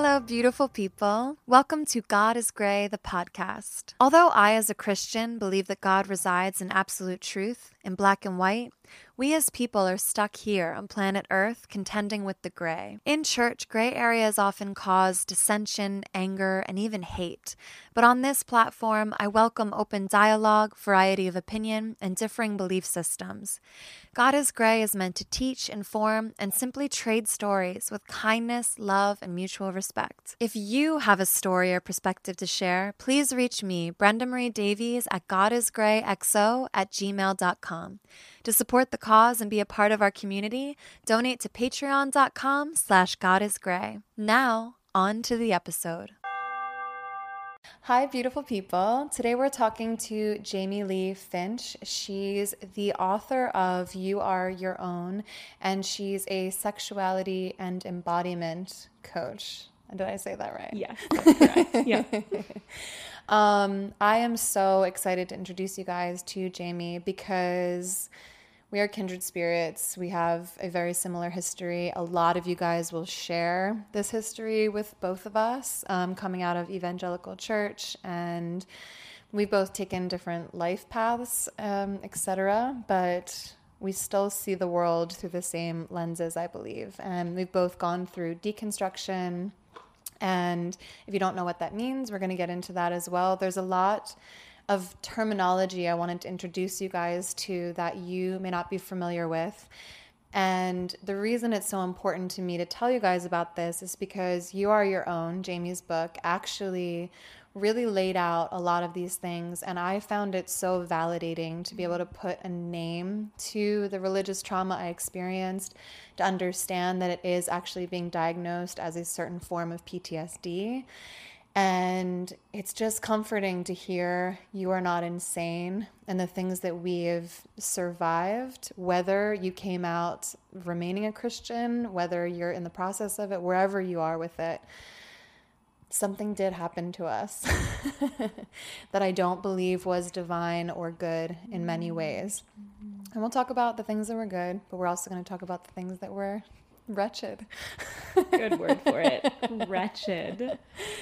Hello, beautiful people. Welcome to God is Gray, the podcast. Although I, as a Christian, believe that God resides in absolute truth, in black and white, we as people are stuck here on planet Earth contending with the gray. In church, gray areas often cause dissension, anger, and even hate. But on this platform, I welcome open dialogue, variety of opinion, and differing belief systems. God is Gray is meant to teach, inform, and simply trade stories with kindness, love, and mutual respect. If you have a story or perspective to share, please reach me, Brenda Marie Davies, at godisgrayxo@gmail.com. To support the cause and be a part of our community, donate to patreon.com/godisgray. Now, on to the episode. Hi, beautiful people. Today we're talking to Jamie Lee Finch. She's the author of You Are Your Own, and she's a sexuality and embodiment coach. Did I say that right? Yes, that's correct. Yeah. I am so excited to introduce you guys to Jamie because we are kindred spirits. We have a very similar history. A lot of you guys will share this history with both of us, coming out of evangelical church, and we've both taken different life paths, etc. But we still see the world through the same lenses, I believe. And we've both gone through deconstruction. And if you don't know what that means, we're going to get into that as well. There's a lot of terminology I wanted to introduce you guys to that you may not be familiar with. And the reason it's so important to me to tell you guys about this is because You Are Your Own, Jamie's book, actually really laid out a lot of these things. And I found it so validating to be able to put a name to the religious trauma I experienced, to understand that it is actually being diagnosed as a certain form of PTSD. And it's just comforting to hear you are not insane, and the things that we've survived, whether you came out remaining a Christian, whether you're in the process of it, wherever you are with it, something did happen to us that I don't believe was divine or good in many ways. And we'll talk about the things that were good, but we're also going to talk about the things that were wretched. Good word for it. Wretched.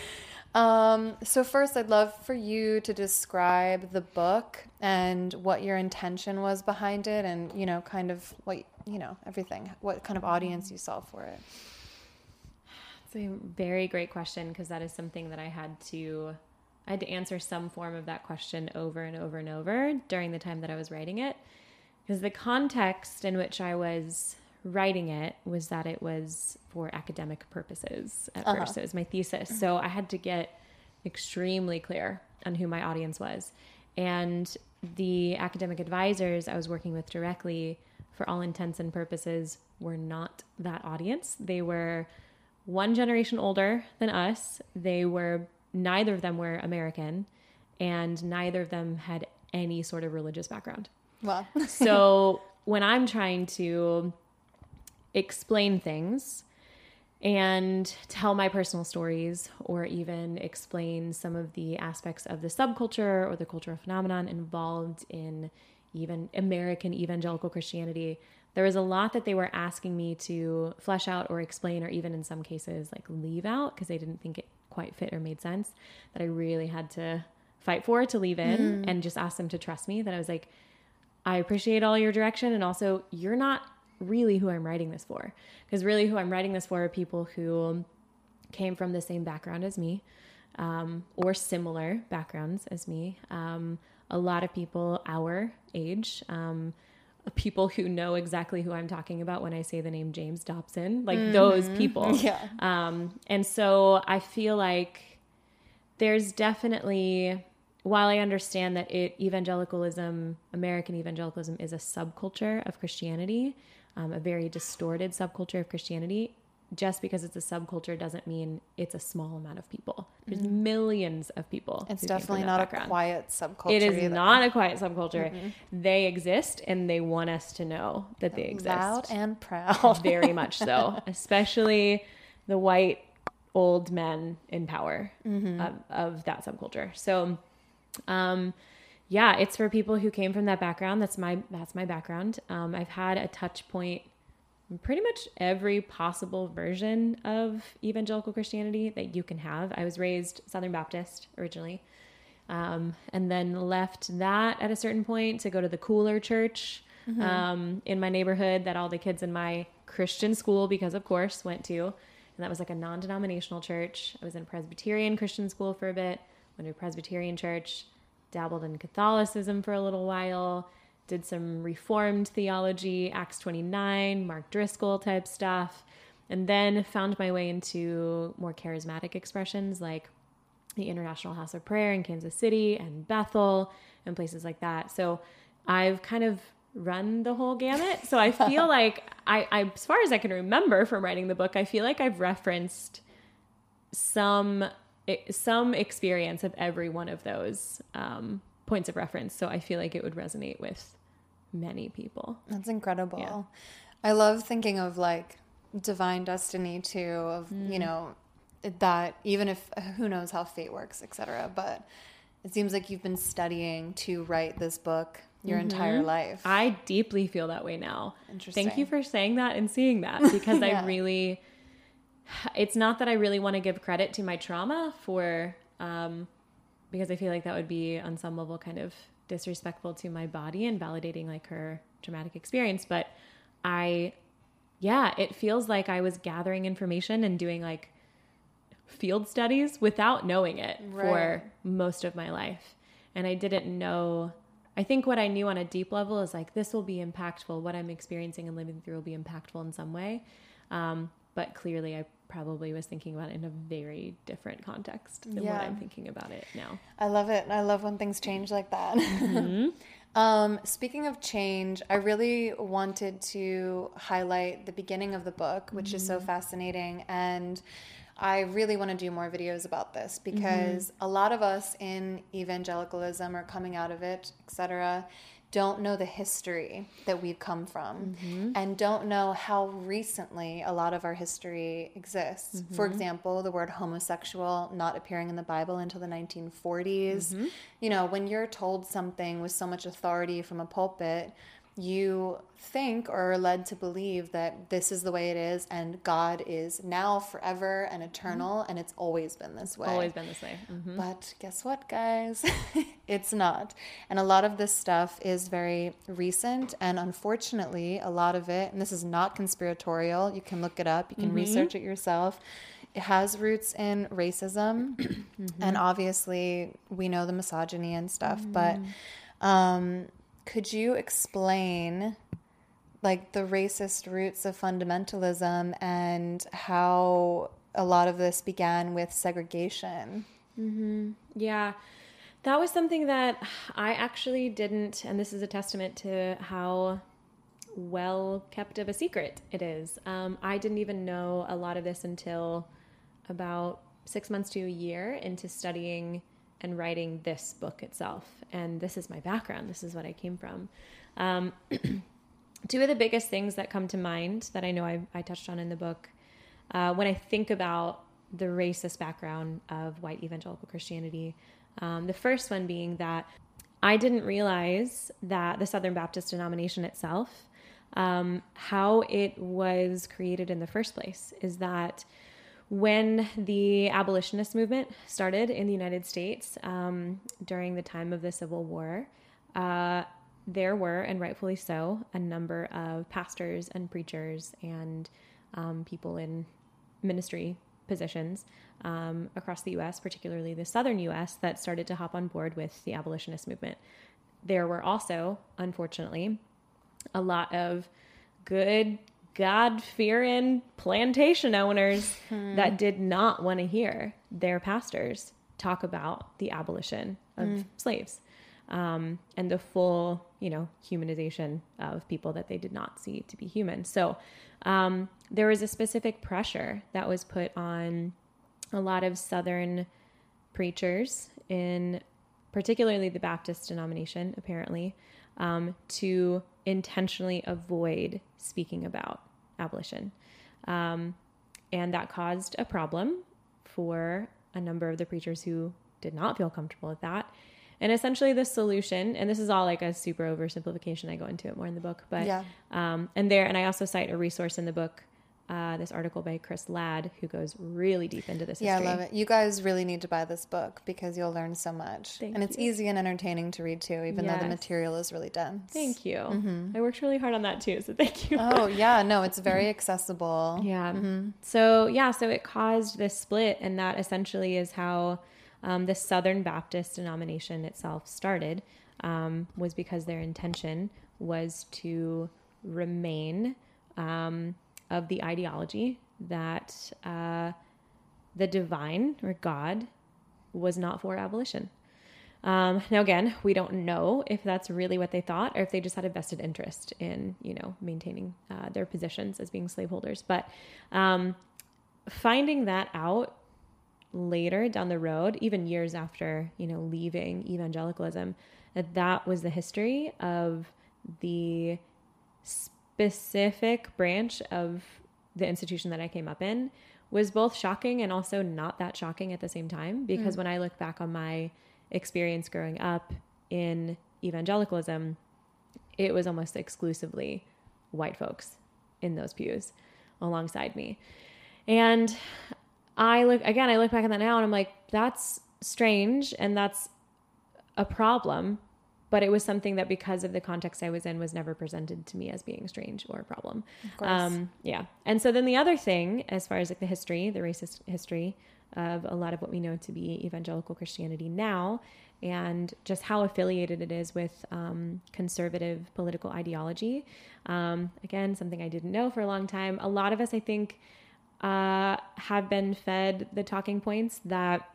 So first, I'd love for you to describe the book and what your intention was behind it, and, kind of what, everything, what kind of audience you saw for it. It's a very great question, because that is something that I had to answer some form of that question over and over and over during the time that I was writing it, because the context in which I was writing it was that it was for academic purposes at first. So it was my thesis. So I had to get extremely clear on who my audience was. And the academic advisors I was working with directly, for all intents and purposes, were not that audience. They were one generation older than us. Neither of them were American, and neither of them had any sort of religious background. Wow. So when I'm trying to explain things and tell my personal stories, or even explain some of the aspects of the subculture or the cultural phenomenon involved in even American evangelical Christianity, there was a lot that they were asking me to flesh out or explain, or even in some cases like leave out because they didn't think it quite fit or made sense, that I really had to fight for to leave in and just ask them to trust me, that I was like, I appreciate all your direction, and also you're not really who I'm writing this for, because really who I'm writing this for are people who came from the same background as me, or similar backgrounds as me. A lot of people our age, people who know exactly who I'm talking about when I say the name James Dobson, like those people. Yeah. And so I feel like there's definitely, while I understand that American evangelicalism is a subculture of Christianity, a very distorted subculture of Christianity, just because it's a subculture doesn't mean it's a small amount of people. There's millions of people. It's definitely not a quiet subculture. It is either. not a quiet subculture. They exist, and they want us to know that they exist. Loud and proud. Very much so. Especially the white old men in power of that subculture. So, it's for people who came from that background. That's my background. I've had a touch point pretty much every possible version of evangelical Christianity that you can have. I was raised Southern Baptist originally, and then left that at a certain point to go to the cooler church in my neighborhood that all the kids in my Christian school, because of course, went to. And that was like a non-denominational church. I was in a Presbyterian Christian school for a bit, went to a Presbyterian church, dabbled in Catholicism for a little while, did some Reformed theology, Acts 29, Mark Driscoll type stuff, and then found my way into more charismatic expressions like the International House of Prayer in Kansas City and Bethel and places like that. So I've kind of run the whole gamut. So I feel like I, as far as I can remember from writing the book, I feel like I've referenced some experience of every one of those points of reference. So I feel like it would resonate with many people. That's incredible. Yeah. I love thinking of like divine destiny too, of, you know, that even if who knows how fate works, etc. But it seems like you've been studying to write this book your entire life. I deeply feel that way now. Interesting. Thank you for saying that and seeing that, because Yeah. I really, it's not that I really want to give credit to my trauma for, because I feel like that would be on some level kind of disrespectful to my body and validating like her traumatic experience. But it feels like I was gathering information and doing like field studies without knowing it for most of my life. And I didn't know, I think what I knew on a deep level is like, this will be impactful. What I'm experiencing and living through will be impactful in some way. But clearly I probably was thinking about it in a very different context than what I'm thinking about it now. I love it. I love when things change like that. Speaking of change, I really wanted to highlight the beginning of the book, which is so fascinating. And I really want to do more videos about this because a lot of us in evangelicalism or coming out of it, etc., don't know the history that we've come from and don't know how recently a lot of our history exists. For example, the word homosexual not appearing in the Bible until the 1940s. You know, when you're told something with so much authority from a pulpit, you think or are led to believe that this is the way it is and God is now forever and eternal and it's always been this way. Always been this way. But guess what, guys? It's not. And a lot of this stuff is very recent. And unfortunately, a lot of it, and this is not conspiratorial, you can look it up, you can research it yourself. It has roots in racism. And obviously, we know the misogyny and stuff. But could you explain like the racist roots of fundamentalism and how a lot of this began with segregation? Yeah, that was something that I actually didn't, and this is a testament to how well kept of a secret it is. I didn't even know a lot of this until about 6 months to a year into studying and writing this book itself. And this is my background. This is what I came from. Two of the biggest things that come to mind that I know I touched on in the book, when I think about the racist background of white evangelical Christianity, the first one being that I didn't realize that the Southern Baptist denomination itself, how it was created in the first place, is that when the abolitionist movement started in the United States during the time of the Civil War, there were, and rightfully so, a number of pastors and preachers and people in ministry positions across the U.S., particularly the southern U.S., that started to hop on board with the abolitionist movement. There were also, unfortunately, a lot of good, God-fearing plantation owners that did not want to hear their pastors talk about the abolition of slaves and the full, humanization of people that they did not see to be human. So there was a specific pressure that was put on a lot of Southern preachers in particularly the Baptist denomination, apparently, to intentionally avoid speaking about abolition. And that caused a problem for a number of the preachers who did not feel comfortable with that. And essentially the solution, and this is all like a super oversimplification, I go into it more in the book, but, and I also cite a resource in the book, this article by Chris Ladd, who goes really deep into this history. Yeah, I love it. You guys really need to buy this book because you'll learn so much. Thank and it's you. easy and entertaining to read too, even though the material is really dense. Thank you. I worked really hard on that too, so thank you. Oh, yeah. No, it's very accessible. Yeah. So it caused this split, and that essentially is how the Southern Baptist denomination itself started, was because their intention was to remain of the ideology that the divine or God was not for abolition. Now, again, we don't know if that's really what they thought or if they just had a vested interest in, maintaining their positions as being slaveholders. But finding that out later down the road, even years after, leaving evangelicalism, that was the history of the specific branch of the institution that I came up in, was both shocking and also not that shocking at the same time. Because when I look back on my experience growing up in evangelicalism, it was almost exclusively white folks in those pews alongside me. And I look back at that now and I'm like, that's strange and that's a problem. But it was something that, because of the context I was in, was never presented to me as being strange or a problem. Of course. Yeah. And so then the other thing, as far as like the racist history of a lot of what we know to be evangelical Christianity now, and just how affiliated it is with conservative political ideology. Again, something I didn't know for a long time. A lot of us, I think, have been fed the talking points that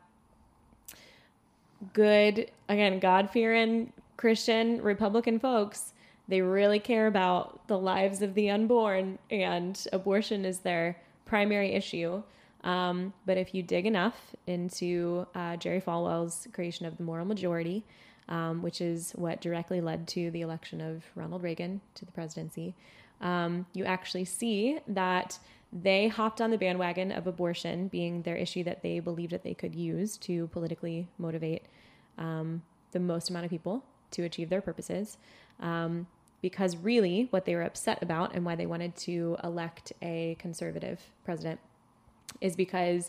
good, again, God-fearing Christian Republican folks, they really care about the lives of the unborn, and abortion is their primary issue. But if you dig enough into Jerry Falwell's creation of the moral majority, which is what directly led to the election of Ronald Reagan to the presidency, you actually see that they hopped on the bandwagon of abortion being their issue that they believed that they could use to politically motivate the most amount of people to achieve their purposes. Because really what they were upset about and why they wanted to elect a conservative president is because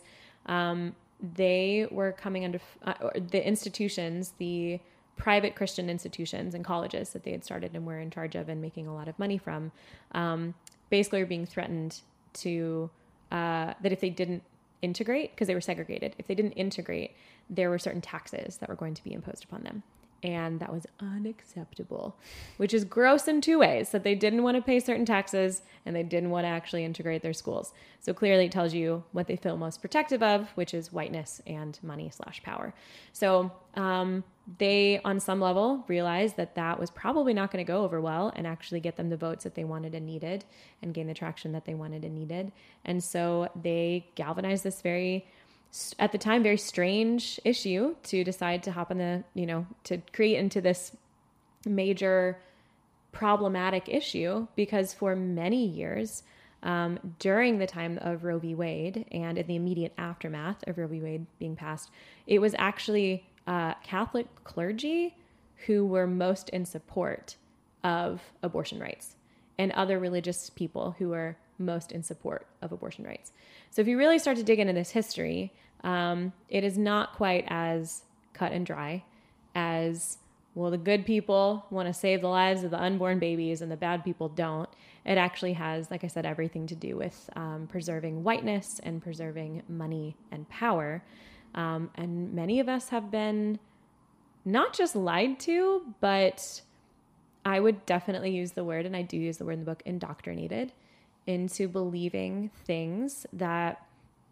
they were coming under the institutions, the private Christian institutions and colleges that they had started and were in charge of and making a lot of money from, basically were being threatened to, that if they didn't integrate, because they were segregated, if they didn't integrate, there were certain taxes that were going to be imposed upon them. And that was unacceptable, which is gross in two ways: that they didn't want to pay certain taxes and they didn't want to actually integrate their schools. So clearly it tells you what they feel most protective of, which is whiteness and money/power. So they, on some level, realized that that was probably not going to go over well and actually get them the votes that they wanted and needed and gain the traction that they wanted and needed. And so they galvanized this at the time, very strange issue to decide to hop on to create into this major problematic issue, because for many years, during the time of Roe v. Wade and in the immediate aftermath of Roe v. Wade being passed, it was actually Catholic clergy who were most in support of abortion rights, and other religious people who were most in support of abortion rights. So if you really start to dig into this history, it is not quite as cut and dry as, well, the good people want to save the lives of the unborn babies and the bad people don't. It actually has, like I said, everything to do with preserving whiteness and preserving money and power. And many of us have been not just lied to, but I would definitely use the word, and I do use the word in the book, indoctrinated into believing things that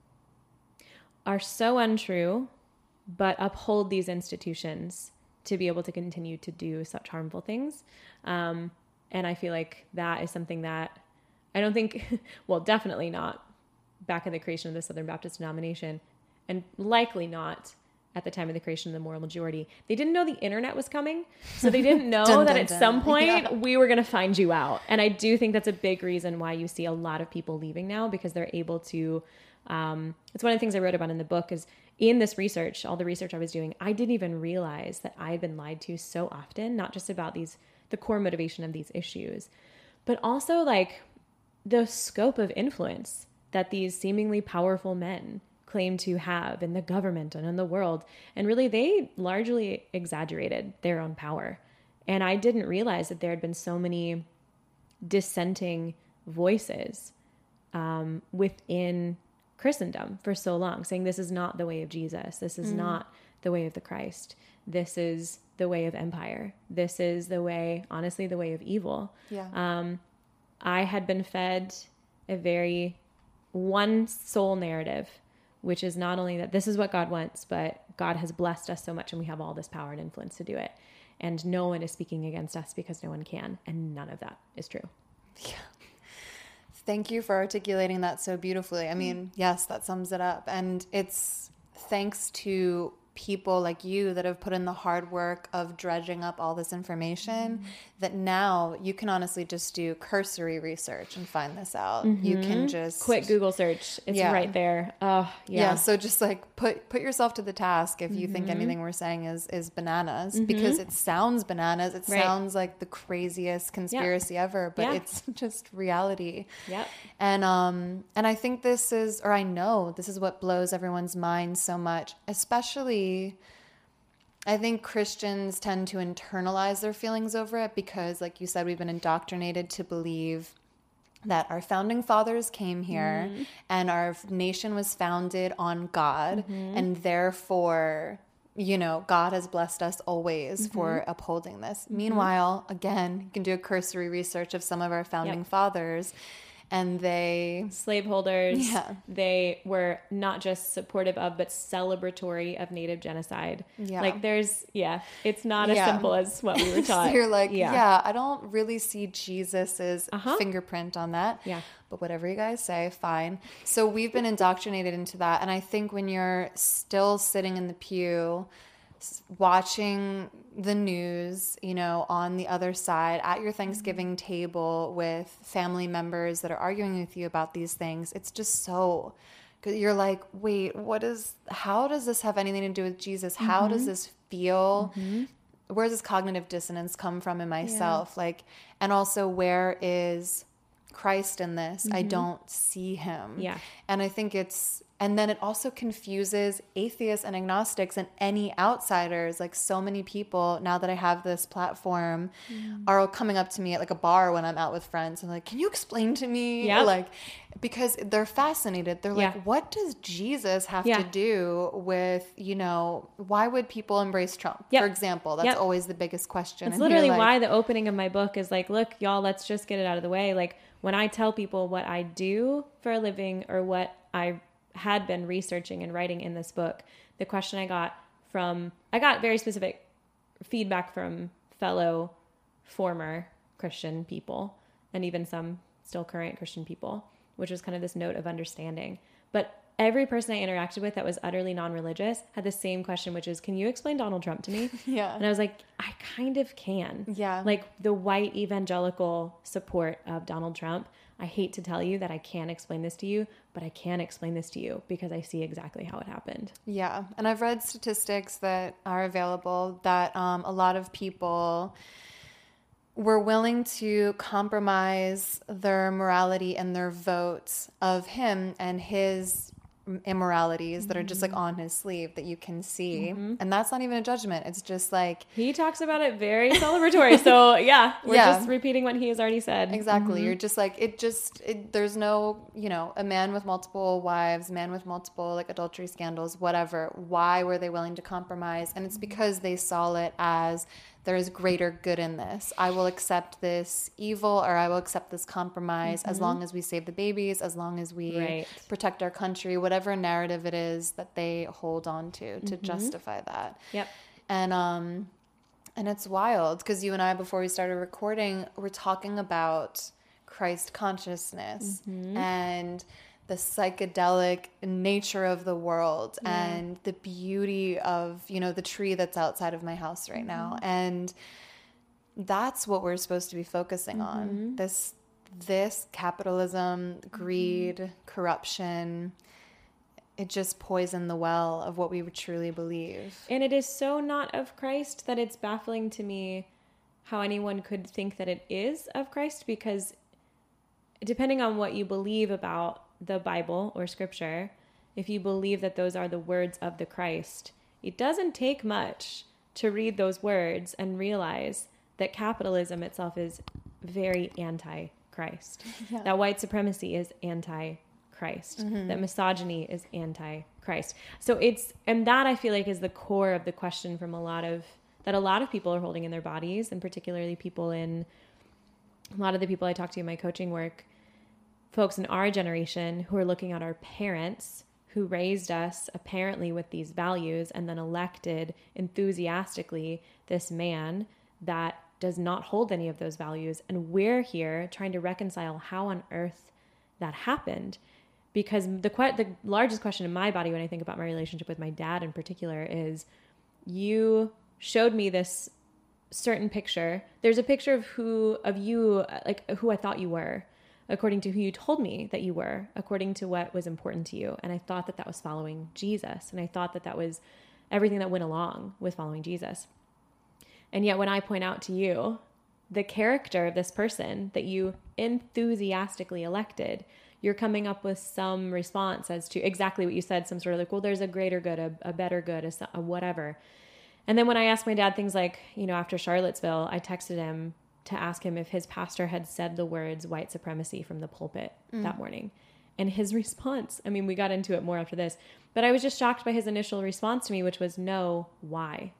are so untrue, but uphold these institutions to be able to continue to do such harmful things. And I feel like that is something that I don't think, well, definitely not back in the creation of the Southern Baptist denomination, and likely not at the time of the creation of the moral majority. They didn't know the internet was coming, so they didn't know that at some point we were going to find you out. And I do think that's a big reason why you see a lot of people leaving now, because they're able to, it's one of the things I wrote about in the book, is in this research, all the research I was doing, I didn't even realize that I had been lied to so often, not just about the core motivation of these issues, but also like the scope of influence that these seemingly powerful men claim to have in the government and in the world. And really, they largely exaggerated their own power. And I didn't realize that there had been so many dissenting voices within Christendom for so long, saying this is not the way of Jesus. This is not the way of the Christ. This is the way of empire. This is the way, honestly, the way of evil. Yeah. I had been fed a very one soul narrative, which is not only that this is what God wants, but God has blessed us so much and we have all this power and influence to do it. And no one is speaking against us because no one can. And none of that is true. Yeah. Thank you for articulating that so beautifully. I mean, yes, that sums it up. And it's thanks to people like you that have put in the hard work of dredging up all this information that now you can honestly just do cursory research and find this out. You can just quick Google search. It's right there. Oh, yeah. So just like put yourself to the task if you think anything we're saying is bananas, because it sounds bananas. It sounds like the craziest conspiracy ever, but it's just reality. Yep. And I think this is, or I know this is what blows everyone's mind so much, especially I think Christians tend to internalize their feelings over it because, like you said, we've been indoctrinated to believe that our founding fathers came here and our nation was founded on God, and therefore, you know, God has blessed us always for upholding this. Meanwhile, again, you can do a cursory research of some of our founding fathers, and they... Slaveholders. Yeah. They were not just supportive of, but celebratory of Native genocide. Yeah. Like there's, it's not as simple as what we were taught. So you're like, I don't really see Jesus's fingerprint on that. Yeah. But whatever you guys say, fine. So we've been indoctrinated into that. And I think when you're still sitting in the pew watching the news, you know, on the other side at your Thanksgiving table with family members that are arguing with you about these things, it's just so, you're like, wait, how does this have anything to do with Jesus? How does this feel? Where does this cognitive dissonance come from in myself? Like, and also where is Christ in this? I don't see him. Yeah. And I think and then it also confuses atheists and agnostics and any outsiders. Like so many people, now that I have this platform, are coming up to me at like a bar when I'm out with friends and like, can you explain to me? Yeah. Like, because they're fascinated. They're like, what does Jesus have to do with, you know, why would people embrace Trump? For example, that's always the biggest question. It's literally why the opening of my book is like, look, y'all, let's just get it out of the way. Like when I tell people what I do for a living or what I had been researching and writing in this book, the question I got very specific feedback from fellow former Christian people and even some still current Christian people, which was kind of this note of understanding. But every person I interacted with that was utterly non-religious had the same question, which is, can you explain Donald Trump to me? Yeah. And I was like, I kind of can. Yeah. Like the white evangelical support of Donald Trump, I hate to tell you that I can't explain this to you, but I can explain this to you because I see exactly how it happened. Yeah. And I've read statistics that are available that a lot of people were willing to compromise their morality and their votes of him and his immoralities that are just like on his sleeve that you can see. And that's not even a judgment. It's just like... He talks about it very celebratory. So we're just repeating what he has already said. Exactly. You're just like, there's no, you know, a man with multiple wives, a man with multiple like adultery scandals, whatever. Why were they willing to compromise? And it's because they saw it as there is greater good in this. I will accept this evil, or I will accept this compromise as long as we save the babies, as long as we protect our country, whatever narrative it is that they hold on to justify that. Yep. And it's wild because you and I, before we started recording, we're talking about Christ consciousness and the psychedelic nature of the world and the beauty of, you know, the tree that's outside of my house right now. And that's what we're supposed to be focusing on. This capitalism, greed, corruption. it just poisoned the well of what we would truly believe. And it is so not of Christ that it's baffling to me how anyone could think that it is of Christ, because depending on what you believe about the Bible or scripture, if you believe that those are the words of the Christ, it doesn't take much to read those words and realize that capitalism itself is very anti-Christ, that white supremacy is anti-Christ, that misogyny is anti-Christ. So and that I feel like is the core of the question from a lot of people are holding in their bodies, and particularly a lot of the people I talk to in my coaching work, folks in our generation who are looking at our parents who raised us apparently with these values and then elected enthusiastically this man that does not hold any of those values. And we're here trying to reconcile how on earth that happened. Because the largest question in my body when I think about my relationship with my dad in particular is, you showed me this certain picture. There's a picture of you, like who I thought you were, according to who you told me that you were, according to what was important to you. And I thought that was following Jesus. And I thought that was everything that went along with following Jesus. And yet when I point out to you the character of this person that you enthusiastically elected, you're coming up with some response as to exactly what you said, some sort of like, well, there's a greater good, a better good, a whatever. And then when I asked my dad things like, after Charlottesville, I texted him to ask him if his pastor had said the words white supremacy from the pulpit that morning. And his response, we got into it more after this, but I was just shocked by his initial response to me, which was, no, why?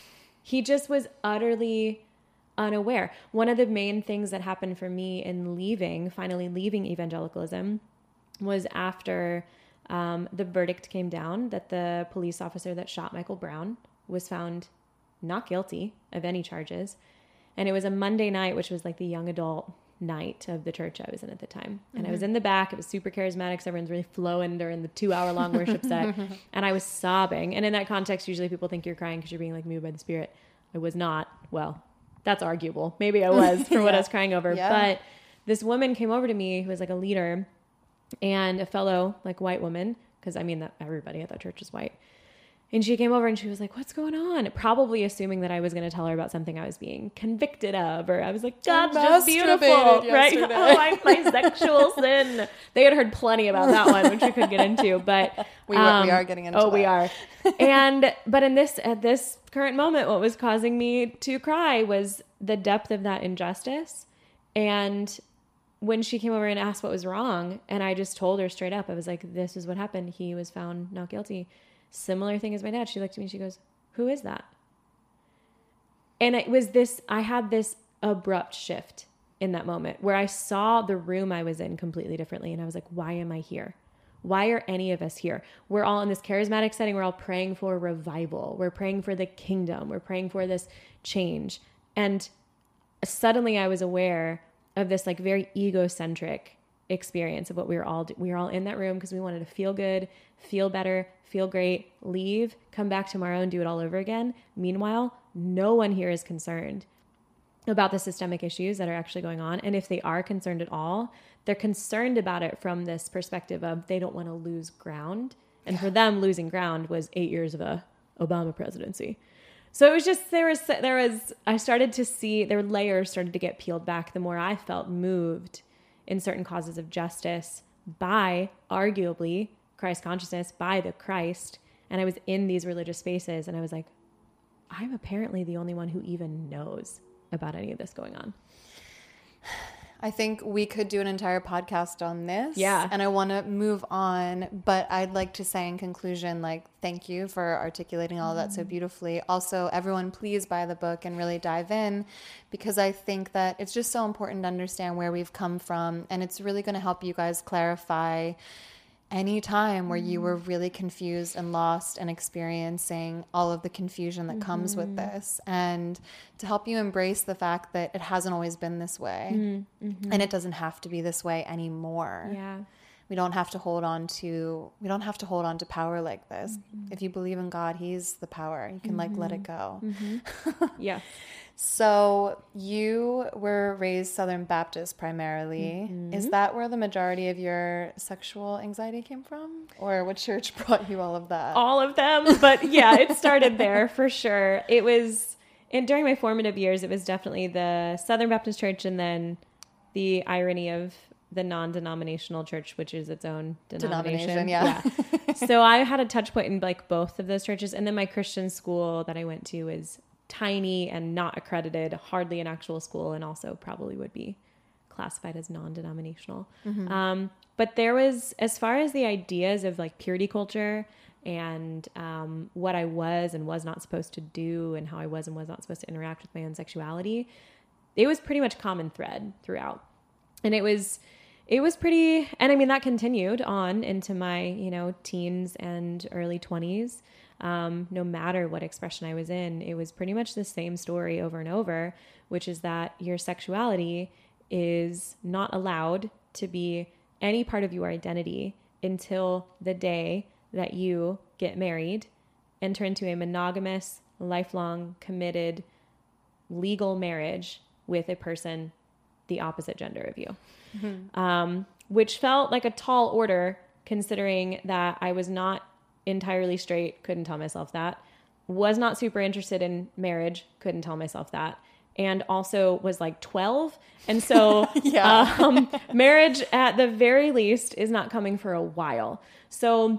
He just was utterly unaware. One of the main things that happened for me in finally leaving evangelicalism was after the verdict came down that the police officer that shot Michael Brown was found not guilty of any charges. And it was a Monday night, which was like the young adult night of the church I was in at the time. And I was in the back. It was super charismatic. So everyone's really flowing during the 2-hour-long worship set. And I was sobbing. And in that context, usually people think you're crying because you're being like moved by the Spirit. I was not. Well, that's arguable. Maybe I was for what I was crying over. Yeah. But this woman came over to me who was like a leader and a fellow like white woman, because that everybody at that church is white. And she came over and she was like, what's going on? Probably assuming that I was going to tell her about something I was being convicted of. Or I was like, God's just beautiful, right? Oh, my sexual sin. They had heard plenty about that one, which we could get into. But we are getting into that. We are. But at this current moment, what was causing me to cry was the depth of that injustice. And when she came over and asked what was wrong, and I just told her straight up, I was like, this is what happened. He was found not guilty. Similar thing as my dad. She looked at me and she goes, who is that? And it was I had this abrupt shift in that moment where I saw the room I was in completely differently. And I was like, why am I here? Why are any of us here? We're all in this charismatic setting. We're all praying for revival. We're praying for the kingdom. We're praying for this change. And suddenly I was aware of this like very egocentric experience of what we were all in that room because we wanted to feel good, feel better, feel great, leave, come back tomorrow and do it all over again. Meanwhile, no one here is concerned about the systemic issues that are actually going on. And if they are concerned at all, they're concerned about it from this perspective of they don't want to lose ground. And for them, losing ground was 8 years of a Obama presidency. So it was just, I started to see, their layers started to get peeled back the more I felt moved in certain causes of justice by arguably Christ consciousness, by the Christ. And I was in these religious spaces and I was like, I'm apparently the only one who even knows about any of this going on. I think we could do an entire podcast on this. Yeah. And I want to move on, but I'd like to say in conclusion, thank you for articulating all of that so beautifully. Also, everyone, please buy the book and really dive in, because I think that it's just so important to understand where we've come from. And it's really going to help you guys clarify any time where you were really confused and lost and experiencing all of the confusion that comes with this, and to help you embrace the fact that it hasn't always been this way and it doesn't have to be this way anymore. Yeah. we don't have to hold on to power like this. If you believe in God, he's the power. You can like let it go. Yeah. So you were raised Southern Baptist primarily. Is that where the majority of your sexual anxiety came from? Or what church brought you all of that? All of them. But yeah, it started there for sure. It was, during my formative years, it was definitely the Southern Baptist Church, and then the irony of the non-denominational church, which is its own denomination. Yeah. So I had a touch point in like both of those churches. And then my Christian school that I went to is tiny and not accredited, hardly an actual school, and also probably would be classified as non-denominational. But there was, as far as the ideas of like purity culture and what I was and was not supposed to do and how I was and was not supposed to interact with my own sexuality, it was pretty much common thread throughout. And it was pretty, and I mean, that continued on into my, teens and early 20s. No matter what expression I was in, it was pretty much the same story over and over, which is that your sexuality is not allowed to be any part of your identity until the day that you get married, enter into a monogamous, lifelong, committed, legal marriage with a person the opposite gender of you. Which felt like a tall order, considering that I was not entirely straight, couldn't tell myself that, was not super interested in marriage, couldn't tell myself that, and also was like 12. And so marriage at the very least is not coming for a while. So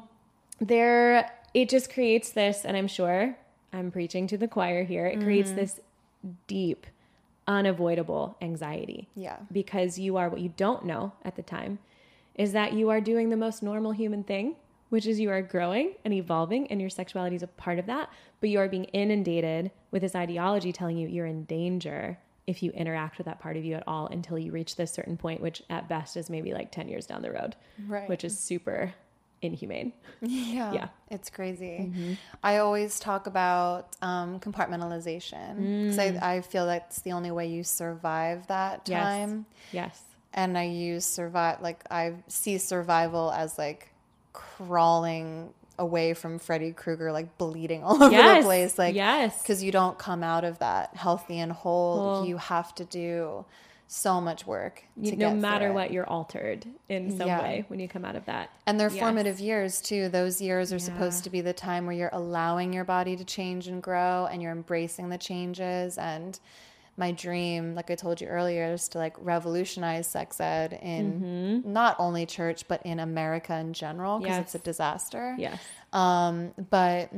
it just creates this, and I'm sure I'm preaching to the choir here, it creates this deep, unavoidable anxiety. Yeah. Because what you don't know at the time is that you are doing the most normal human thing, which is you are growing and evolving, and your sexuality is a part of that, but you are being inundated with this ideology telling you you're in danger if you interact with that part of you at all until you reach this certain point, which at best is maybe like 10 years down the road, right? Which is super inhumane. Yeah. It's crazy. I always talk about compartmentalization because I feel that's the only way you survive that time. Yes. And I see survival as like crawling away from Freddy Krueger, like bleeding all over the place. Like, because you don't come out of that healthy and whole. You have to do so much work no matter what, you're altered in some way when you come out of that. And they're formative years too. Those years are supposed to be the time where you're allowing your body to change and grow, and you're embracing the changes. And my dream, like I told you earlier, is to like revolutionize sex ed in not only church, but in America in general, because it's a disaster. Yes. But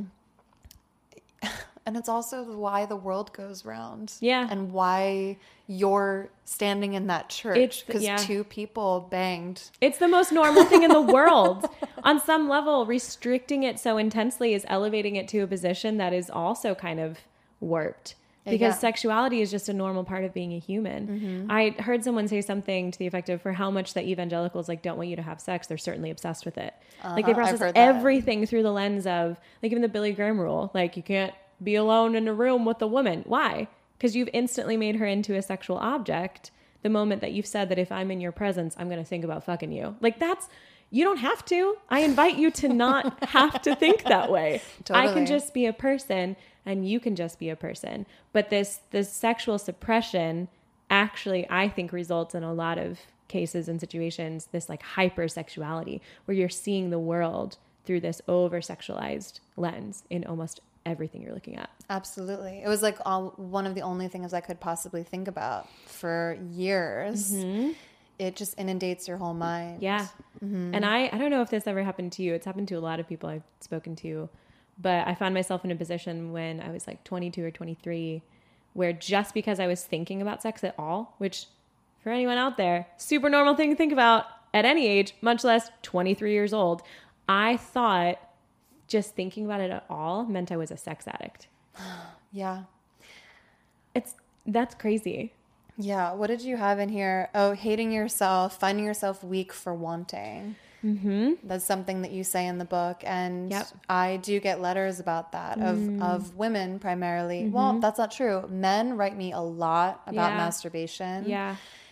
and it's also why the world goes round. Yeah. And why you're standing in that church, because two people banged. It's the most normal thing in the world. On some level, restricting it so intensely is elevating it to a position that is also kind of warped. Because sexuality is just a normal part of being a human. I heard someone say something to the effect of, for how much that evangelicals like don't want you to have sex, they're certainly obsessed with it. Like they process everything through the lens of, like, even the Billy Graham rule, like you can't be alone in a room with a woman. Why? Because you've instantly made her into a sexual object the moment that you've said that if I'm in your presence, I'm going to think about fucking you. Like you don't have to. I invite you to not have to think that way. Totally. I can just be a person, and you can just be a person. But this sexual suppression actually, I think, results in a lot of cases and situations, this like hypersexuality, where you're seeing the world through this over-sexualized lens in almost everything you're looking at. Absolutely. It was like one of the only things I could possibly think about for years. It just inundates your whole mind. Yeah. And I don't know if this ever happened to you. It's happened to a lot of people I've spoken to, but I found myself in a position when I was like 22 or 23, where just because I was thinking about sex at all, which for anyone out there, super normal thing to think about at any age, much less 23 years old, I thought just thinking about it at all meant I was a sex addict. Yeah. That's crazy. Yeah. What did you have in here? Oh, hating yourself, finding yourself weak for wanting. That's something that you say in the book. And I do get letters about that of women primarily. Well, that's not true. Men write me a lot about masturbation. Yeah.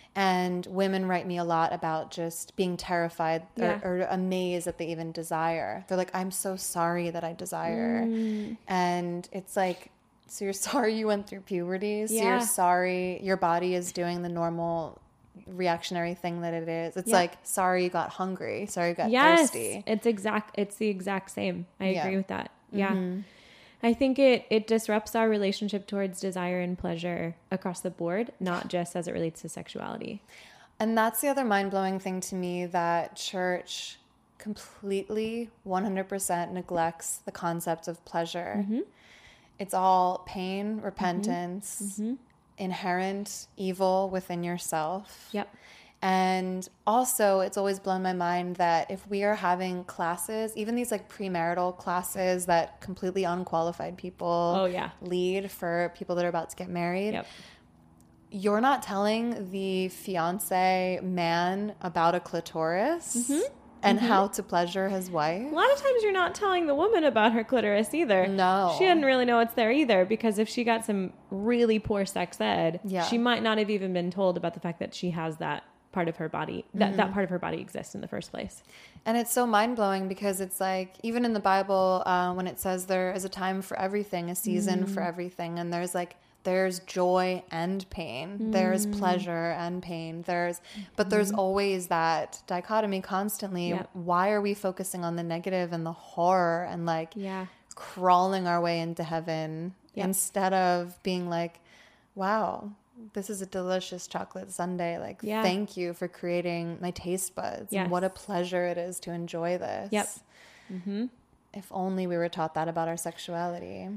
And women write me a lot about just being terrified or amazed that they even desire. They're like, I'm so sorry that I desire. And it's like, so you're sorry you went through puberty. So you're sorry your body is doing the normal reactionary thing that it is. It's like, sorry you got hungry. Sorry you got thirsty. It's the exact same. I agree with that. Yeah. I think it disrupts our relationship towards desire and pleasure across the board, not just as it relates to sexuality. And that's the other mind-blowing thing to me, that church completely 100% neglects the concept of pleasure. It's all pain, repentance, inherent evil within yourself. Yep. And also, it's always blown my mind that if we are having classes, even these like premarital classes that completely unqualified people lead for people that are about to get married, you're not telling the fiance man about a clitoris and how to pleasure his wife. A lot of times you're not telling the woman about her clitoris either. No. She didn't really know it's there either, because if she got some really poor sex ed, she might not have even been told about the fact that she has that part of her body, that part of her body exists in the first place. And it's so mind-blowing, because it's like, even in the Bible, when it says there is a time for everything, a season for everything, and there's joy and pain, there's pleasure and pain, but there's always that dichotomy constantly. Why are we focusing on the negative and the horror and like crawling our way into heaven instead of being like, wow, this is a delicious chocolate sundae. Like, thank you for creating my taste buds. And what a pleasure it is to enjoy this. If only we were taught that about our sexuality.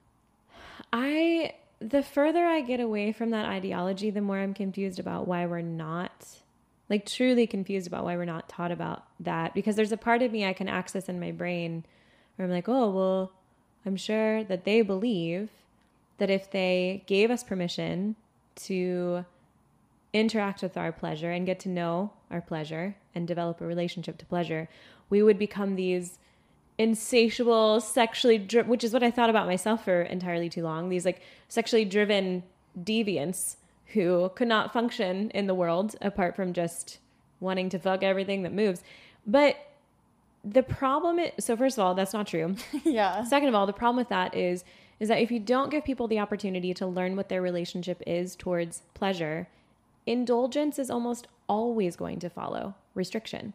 The further I get away from that ideology, the more I'm confused about why we're not, like truly confused about why we're not taught about that. Because there's a part of me I can access in my brain where I'm like, oh, well, I'm sure that they believe that if they gave us permission to interact with our pleasure and get to know our pleasure and develop a relationship to pleasure, we would become these insatiable, sexually driven, which is what I thought about myself for entirely too long, these like sexually driven deviants who could not function in the world apart from just wanting to fuck everything that moves. But the problem is, so first of all, that's not true. Second of all, the problem with that is that if you don't give people the opportunity to learn what their relationship is towards pleasure, indulgence is almost always going to follow restriction.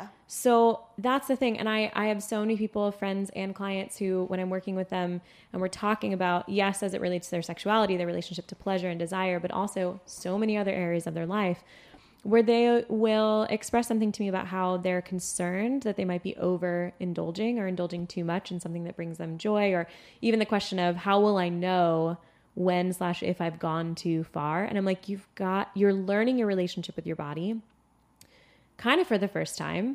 So that's the thing. And I have so many people, friends and clients, who, when I'm working with them and we're talking about, yes, as it relates to their sexuality, their relationship to pleasure and desire, but also so many other areas of their life, where they will express something to me about how they're concerned that they might be overindulging or indulging too much in something that brings them joy, or even the question of how will I know when/if I've gone too far. And I'm like, you're learning your relationship with your body kind of for the first time.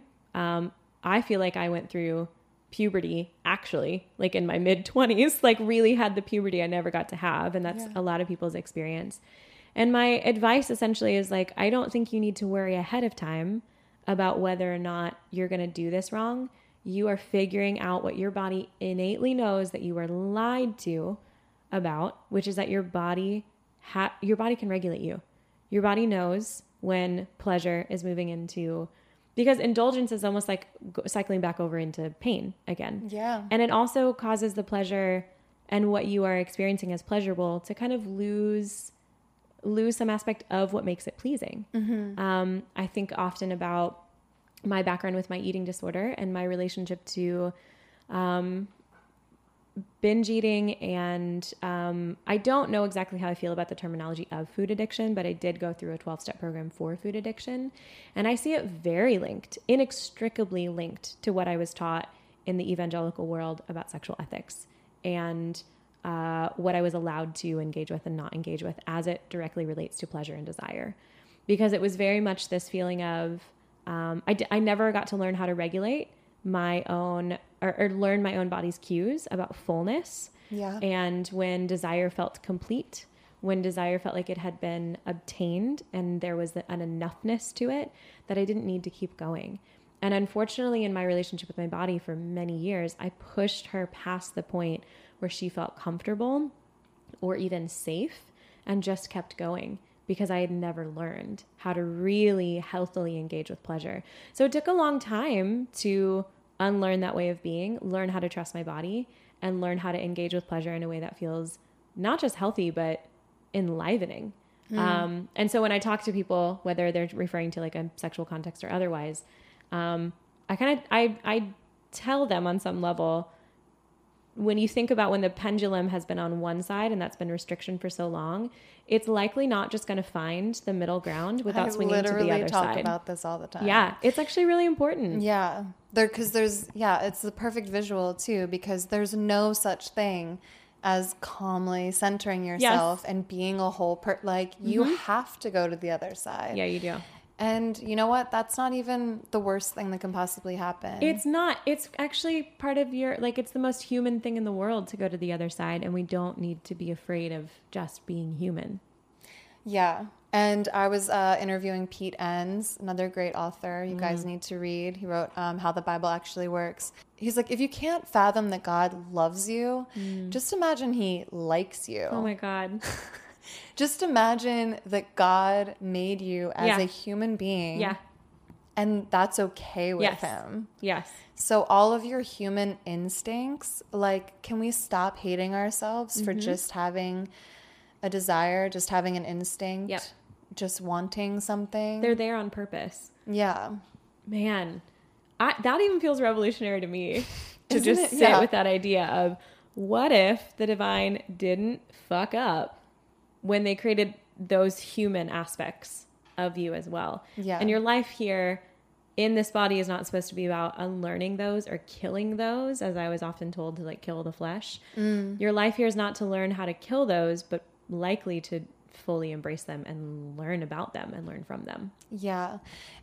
I feel like I went through puberty actually like in my mid-20s, like really had the puberty I never got to have. And that's a lot of people's experience. And my advice essentially is like, I don't think you need to worry ahead of time about whether or not you're going to do this wrong. You are figuring out what your body innately knows that you were lied to about, which is that your body can regulate you. Your body knows when pleasure is moving into, because indulgence is almost like cycling back over into pain again. And it also causes the pleasure and what you are experiencing as pleasurable to kind of lose some aspect of what makes it pleasing. I think often about my background with my eating disorder and my relationship to binge eating. And I don't know exactly how I feel about the terminology of food addiction, but I did go through a 12-step program for food addiction. And I see it very linked, inextricably linked to what I was taught in the evangelical world about sexual ethics and what I was allowed to engage with and not engage with as it directly relates to pleasure and desire. Because it was very much this feeling of, I never got to learn how to regulate my own or learn my own body's cues about fullness. And when desire felt complete, when desire felt like it had been obtained and there was an enoughness to it that I didn't need to keep going. And unfortunately, in my relationship with my body for many years, I pushed her past the point where she felt comfortable or even safe and just kept going because I had never learned how to really healthily engage with pleasure. So it took a long time to unlearn that way of being, learn how to trust my body, and learn how to engage with pleasure in a way that feels not just healthy, but enlivening. And so when I talk to people, whether they're referring to like a sexual context or otherwise, I tell them on some level, when you think about when the pendulum has been on one side and that's been restriction for so long, it's likely not just going to find the middle ground without swinging to the other side. I literally talk about this all the time. Yeah, it's actually really important. Yeah, it's the perfect visual too, because there's no such thing as calmly centering yourself and being a whole you have to go to the other side. Yeah, you do. And you know what? That's not even the worst thing that can possibly happen. It's not. It's actually part of your, it's the most human thing in the world to go to the other side. And we don't need to be afraid of just being human. Yeah. And I was interviewing Pete Enns, another great author you guys need to read. He wrote How the Bible Actually Works. He's like, if you can't fathom that God loves you, just imagine he likes you. Oh my God. Just imagine that God made you as a human being. Yeah. And that's okay with him. Yes. So all of your human instincts, can we stop hating ourselves for just having a desire, just having an instinct, just wanting something? They're there on purpose. Yeah. Man, that even feels revolutionary to me to just sit with that idea of what if the divine didn't fuck up when they created those human aspects of you as well. Yeah. And your life here in this body is not supposed to be about unlearning those or killing those, as I was often told to kill the flesh. Your life here is not to learn how to kill those, but likely to fully embrace them and learn about them and learn from them. Yeah.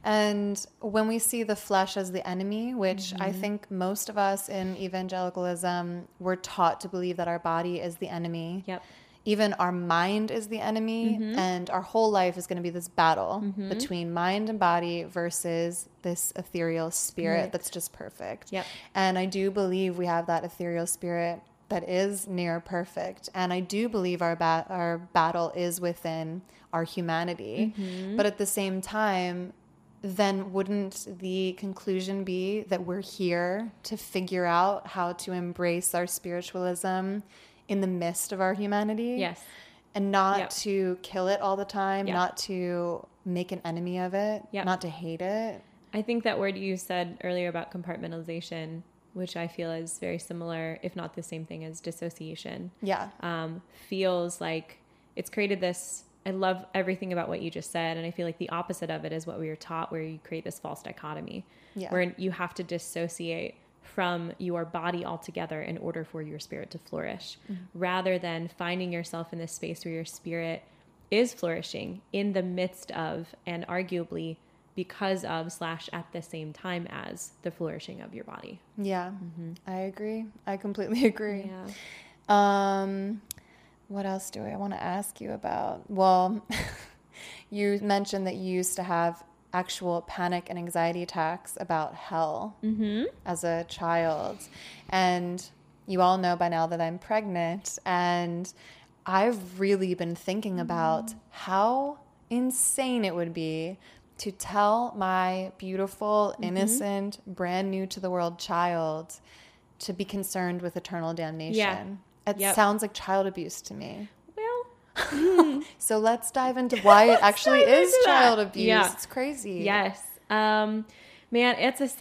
And when we see the flesh as the enemy, which I think most of us in evangelicalism were taught to believe that our body is the enemy. Yep. Even our mind is the enemy, and our whole life is going to be this battle between mind and body versus this ethereal spirit that's just perfect. Yep. And I do believe we have that ethereal spirit that is near perfect. And I do believe our battle is within our humanity. But at the same time, then wouldn't the conclusion be that we're here to figure out how to embrace our spiritualism in the midst of our humanity? Yes. And not to kill it all the time, not to make an enemy of it, Yep. not to hate it. I think that word you said earlier about compartmentalization, which I feel is very similar, if not the same thing as dissociation. Yeah. Feels like it's created this. I love everything about what you just said. And I feel like the opposite of it is what we were taught, where you create this false dichotomy where you have to dissociate from your body altogether in order for your spirit to flourish, rather than finding yourself in this space where your spirit is flourishing in the midst of, and arguably because of / at the same time as, the flourishing of your body. Yeah, I agree. I completely agree. Yeah. What else do I want to ask you about? Well, you mentioned that you used to have actual panic and anxiety attacks about hell as a child. And you all know by now that I'm pregnant. And I've really been thinking about how insane it would be to tell my beautiful, innocent, brand new to the world child to be concerned with eternal damnation. It sounds like child abuse to me. Well, so let's dive into why it actually is child abuse. Yeah. It's crazy. Yes. Man, it's so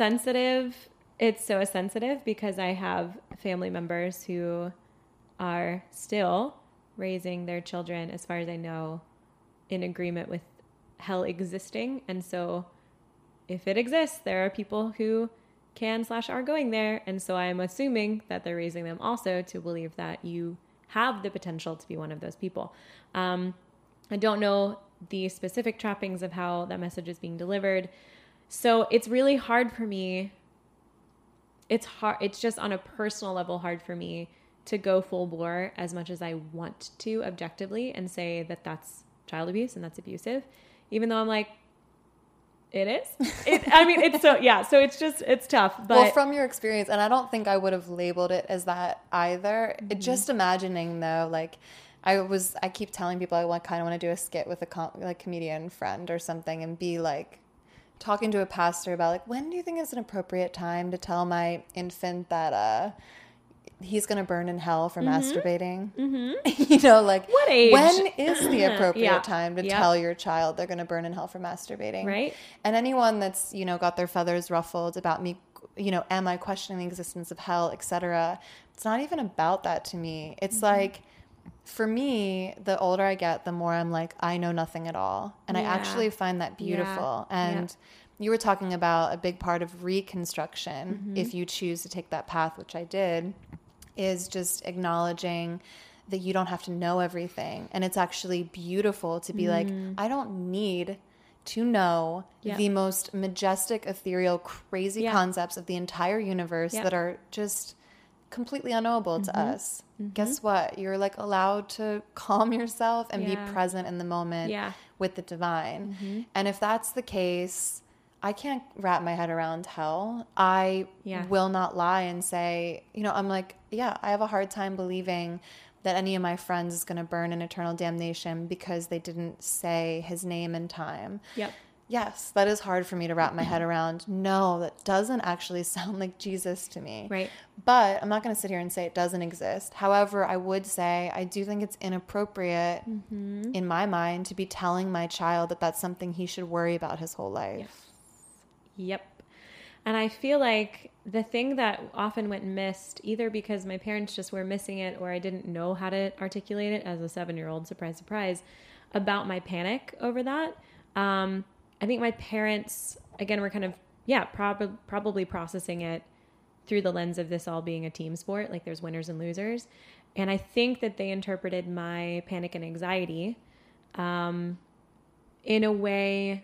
sensitive because I have family members who are still raising their children, as far as I know, in agreement with hell existing. And so if it exists, there are people who can / are going there. And so I'm assuming that they're raising them also to believe that you have the potential to be one of those people. I don't know the specific trappings of how that message is being delivered. So it's really hard for me. It's just on a personal level hard for me to go full bore as much as I want to objectively and say that that's child abuse and that's abusive, even though I'm like, it is. So it's tough. But well, from your experience, and I don't think I would have labeled it as that either. Just imagining though, I keep telling people I kind of want to do a skit with a comedian friend or something and be like talking to a pastor about like, when do you think is an appropriate time to tell my infant that he's going to burn in hell for masturbating? You know, like What age? when is the appropriate Yeah. time to Yep. tell your child they're going to burn in hell for masturbating? Right. And anyone that's, you know, got their feathers ruffled about me, you know, am I questioning the existence of hell, etc. It's not even about that to me. It's like, for me, the older I get, the more I'm like, I know nothing at all. And I Yeah. actually find that beautiful. Yeah. And you were talking about a big part of reconstruction, if you choose to take that path, which I did, is just acknowledging that you don't have to know everything. And it's actually beautiful to be like, I don't need to know the most majestic, ethereal, crazy concepts of the entire universe that are just completely unknowable to us. Guess what? You're like allowed to calm yourself and be present in the moment with the divine. And if that's the case, I can't wrap my head around hell. I will not lie and say, you know, I'm like, I have a hard time believing that any of my friends is going to burn in eternal damnation because they didn't say his name in time. Yep. Yes, that is hard for me to wrap my head around. No, that doesn't actually sound like Jesus to me. Right. But I'm not going to sit here and say it doesn't exist. However, I would say I do think it's inappropriate in my mind to be telling my child that that's something he should worry about his whole life. Yep. And I feel like the thing that often went missed, either because my parents just were missing it or I didn't know how to articulate it as a 7-year-old, surprise, surprise, about my panic over that. I think my parents, again, were kind of, probably processing it through the lens of this all being a team sport. Like there's winners and losers. And I think that they interpreted my panic and anxiety in a way...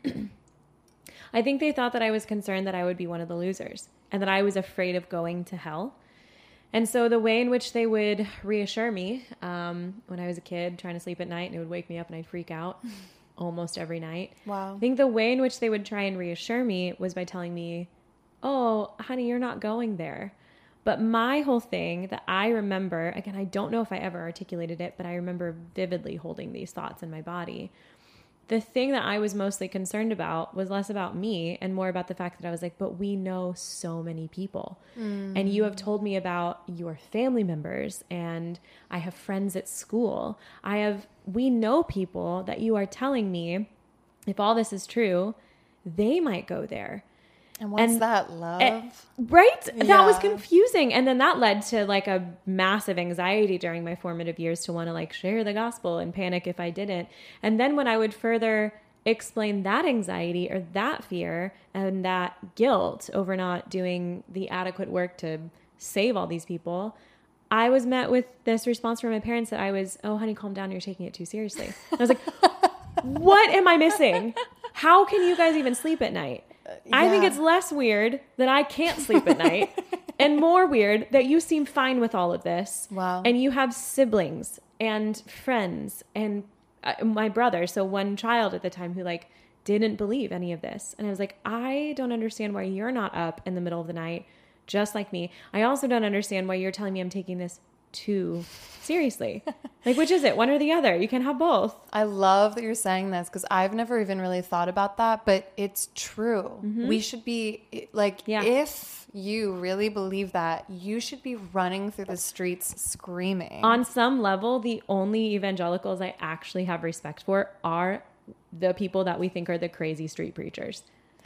I think they thought that I was concerned that I would be one of the losers and that I was afraid of going to hell. And so the way in which they would reassure me when I was a kid trying to sleep at night and it would wake me up and I'd freak out almost every night. Wow. I think the way in which they would try and reassure me was by telling me, oh, honey, you're not going there. But my whole thing that I remember, again, I don't know if I ever articulated it, but I remember vividly holding these thoughts in my body. The thing that I was mostly concerned about was less about me and more about the fact that I was like, but we know so many people. And you have told me about your family members and I have friends at school. We know people that you are telling me, if all this is true, they might go there. And what's that, love? Right? Yeah. That was confusing. And then that led to like a massive anxiety during my formative years to want to like share the gospel and panic if I didn't. And then when I would further explain that anxiety or that fear and that guilt over not doing the adequate work to save all these people, I was met with this response from my parents that I was, oh, honey, calm down. You're taking it too seriously. And I was like, what am I missing? How can you guys even sleep at night? I think it's less weird that I can't sleep at night and more weird that you seem fine with all of this. Wow. And you have siblings and friends and my brother. So one child at the time who like didn't believe any of this. And I was like, I don't understand why you're not up in the middle of the night, just like me. I also don't understand why you're telling me I'm taking this too seriously. Like, which is it? One or the other? You can have both. I love that you're saying this because I've never even really thought about that, but it's true. We should be like, if you really believe that, you should be running through the streets screaming. On some level, the only evangelicals I actually have respect for are the people that we think are the crazy street preachers.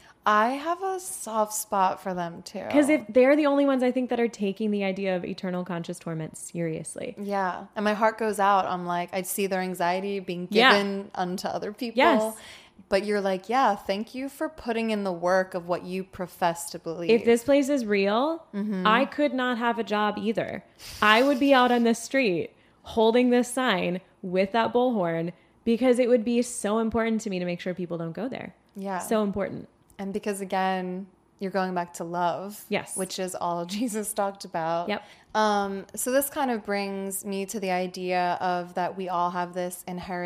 I have a soft spot for them too. Because if they're the only ones I think that are taking the idea of eternal conscious torment seriously. Yeah. And my heart goes out. I'm like, I see their anxiety being given unto other people. Yes. But you're like, thank you for putting in the work of what you profess to believe. If this place is real, I could not have a job either. I would be out on the street holding this sign with that bullhorn because it would be so important to me to make sure people don't go there. Yeah. So important. And because, again, you're going back to love. Yes. Which is all Jesus talked about. Yep. So this kind of brings me to the idea of that we all have this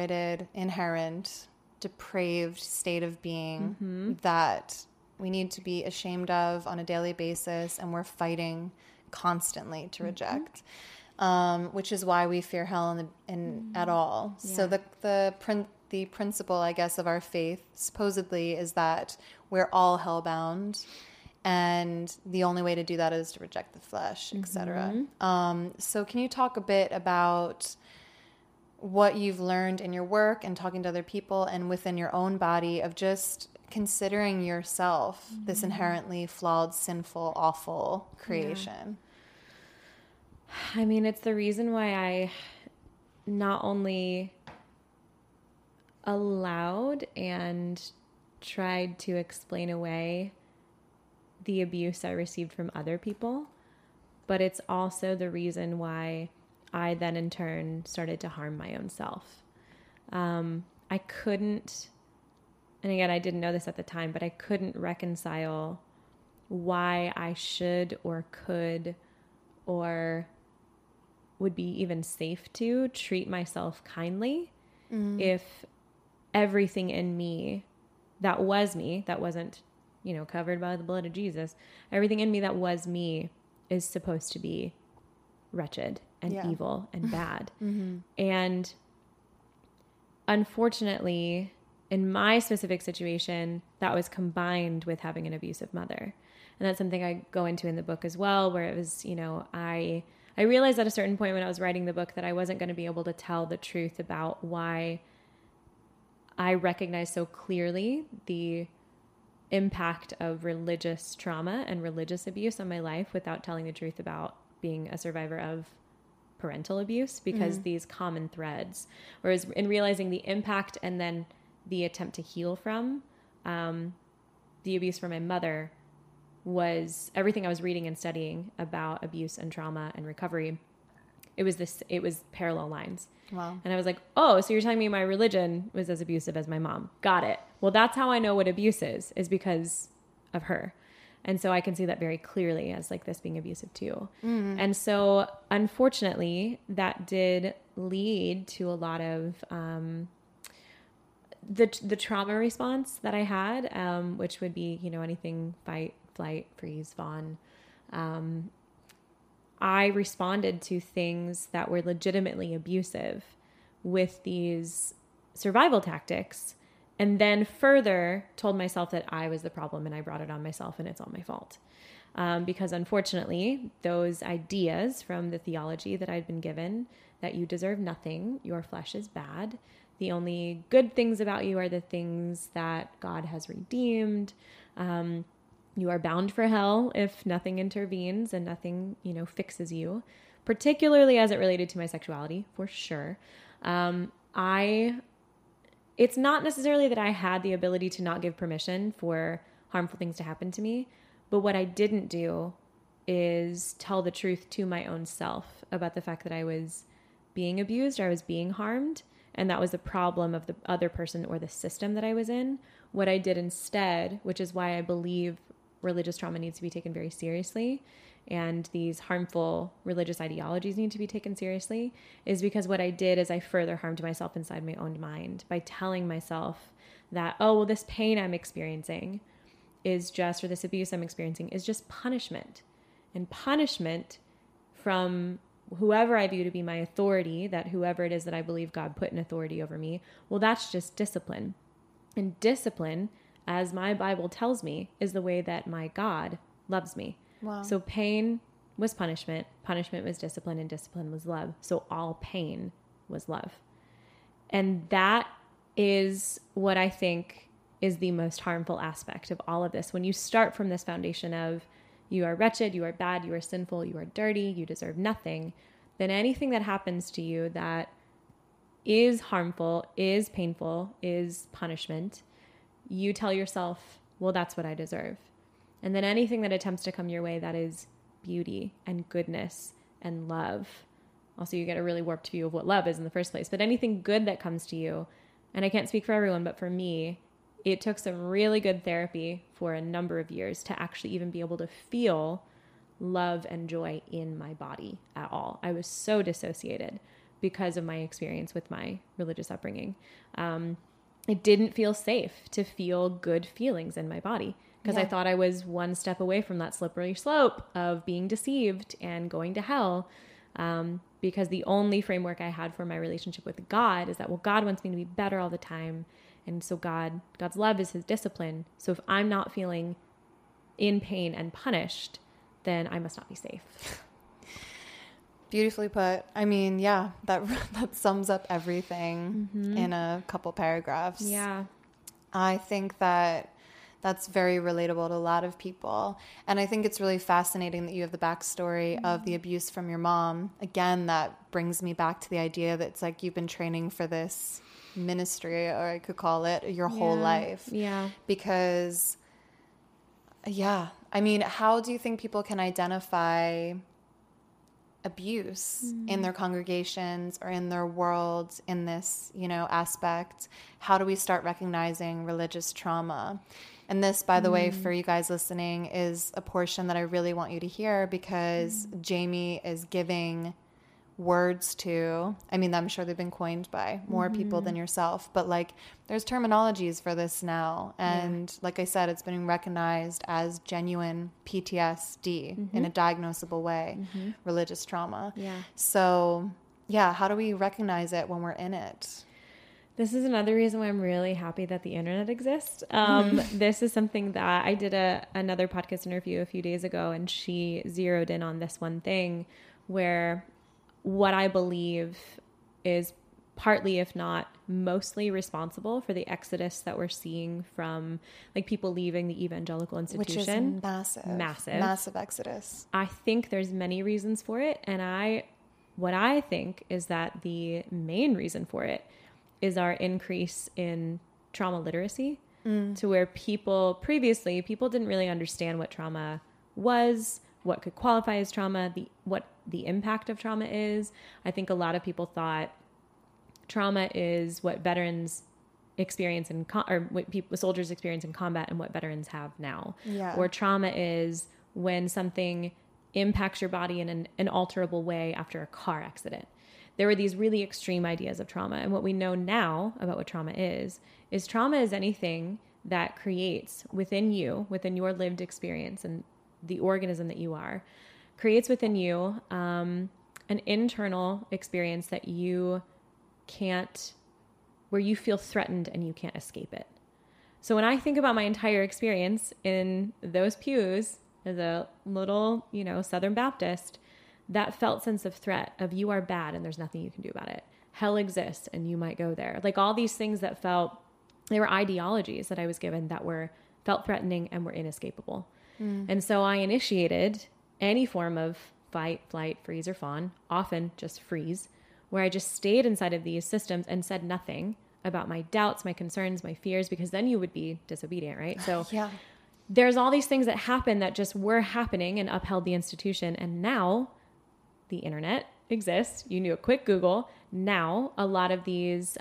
inherent, depraved state of being that we need to be ashamed of on a daily basis, and we're fighting constantly to reject. which is why we fear hell at all. Yeah. So the principle, I guess, of our faith supposedly is that we're all hellbound, and the only way to do that is to reject the flesh, etc. So can you talk a bit about what you've learned in your work and talking to other people and within your own body of just considering yourself this inherently flawed, sinful, awful creation? I mean, it's the reason why I not only allowed and tried to explain away the abuse I received from other people, but it's also the reason why I then in turn started to harm my own self. I couldn't, and again, I didn't know this at the time, but I couldn't reconcile why I should or could or would be even safe to treat myself kindly if everything in me, that wasn't, covered by the blood of Jesus, everything in me that was me is supposed to be wretched and evil and bad. And unfortunately, in my specific situation, that was combined with having an abusive mother. And that's something I go into in the book as well, where it was, I realized at a certain point when I was writing the book that I wasn't going to be able to tell the truth about why I recognized so clearly the impact of religious trauma and religious abuse on my life without telling the truth about being a survivor of parental abuse, because these common threads, whereas in realizing the impact and then the attempt to heal from the abuse from my mother was everything I was reading and studying about abuse and trauma and recovery. It was parallel lines. Wow. And I was like, oh, so you're telling me my religion was as abusive as my mom. Got it. Well, that's how I know what abuse is because of her. And so I can see that very clearly as like this being abusive too. And so unfortunately that did lead to a lot of, the trauma response that I had, which would be, anything fight, flight, freeze, fawn. I responded to things that were legitimately abusive with these survival tactics, and then further told myself that I was the problem and I brought it on myself and it's all my fault. Because unfortunately, those ideas from the theology that I'd been given, that you deserve nothing, your flesh is bad, the only good things about you are the things that God has redeemed, you are bound for hell if nothing intervenes and nothing, fixes you, particularly as it related to my sexuality, for sure. It's not necessarily that I had the ability to not give permission for harmful things to happen to me, but what I didn't do is tell the truth to my own self about the fact that I was being abused or I was being harmed, and that was the problem of the other person or the system that I was in. What I did instead, which is why I believe religious trauma needs to be taken very seriously and these harmful religious ideologies need to be taken seriously, is because what I did is I further harmed myself inside my own mind by telling myself that, oh, well, this pain I'm experiencing is just, or this abuse I'm experiencing is just punishment. And punishment from whoever I view to be my authority, that whoever it is that I believe God put in authority over me, well, that's just discipline. And discipline, as my Bible tells me, is the way that my God loves me. Wow. So pain was punishment was discipline, and discipline was love. So all pain was love. And that is what I think is the most harmful aspect of all of this. When you start from this foundation of you are wretched, you are bad, you are sinful, you are dirty, you deserve nothing, then anything that happens to you that is harmful, is painful, is punishment, you tell yourself, well, that's what I deserve. And then anything that attempts to come your way that is beauty and goodness and love. Also, you get a really warped view of what love is in the first place. But anything good that comes to you, and I can't speak for everyone, but for me, it took some really good therapy for a number of years to actually even be able to feel love and joy in my body at all. I was so dissociated because of my experience with my religious upbringing. It didn't feel safe to feel good feelings in my body because I thought I was one step away from that slippery slope of being deceived and going to hell. because the only framework I had for my relationship with God is that, well, God wants me to be better all the time. And so God's love is his discipline. So if I'm not feeling in pain and punished, then I must not be safe. Beautifully put. I mean, yeah, that sums up everything in a couple paragraphs. Yeah. I think that's very relatable to a lot of people. And I think it's really fascinating that you have the backstory of the abuse from your mom. Again, that brings me back to the idea that it's like you've been training for this ministry, or I could call it, your whole life. Yeah. Because, yeah, I mean, how do you think people can identify abuse in their congregations or in their world in this, aspect? How do we start recognizing religious trauma? And this, by the way, for you guys listening, is a portion that I really want you to hear, because Jamie is giving words to, I mean, I'm sure they've been coined by more people than yourself, but like there's terminologies for this now. And like I said, it's been recognized as genuine PTSD in a diagnosable way, religious trauma. Yeah. So yeah, how do we recognize it when we're in it? This is another reason why I'm really happy that the internet exists. This is something that I did another podcast interview a few days ago, and she zeroed in on this one thing where what I believe is partly, if not mostly, responsible for the exodus that we're seeing from like people leaving the evangelical institution. Which is massive exodus. I think there's many reasons for it. And what I think is that the main reason for it is our increase in trauma literacy, to where people didn't really understand what trauma was, what could qualify as trauma, what the impact of trauma is. I think a lot of people thought trauma is what veterans experience or what soldiers experience in combat and what veterans have now. Yeah. Or trauma is when something impacts your body in an unalterable way after a car accident. There were these really extreme ideas of trauma. And what we know now about what trauma is trauma is anything that creates within you, within your lived experience and the organism that you are, creates within you an internal experience that where you feel threatened and you can't escape it. So when I think about my entire experience in those pews as a little, Southern Baptist, that felt sense of threat of you are bad and there's nothing you can do about it. Hell exists and you might go there. Like all these things that they were ideologies that I was given that felt threatening and were inescapable. And so I initiated any form of fight, flight, freeze, or fawn, often just freeze, where I just stayed inside of these systems and said nothing about my doubts, my concerns, my fears, because then you would be disobedient, right? So there's all these things that happen that just were happening and upheld the institution. And now the internet exists. You do a quick Google. Now a lot of these,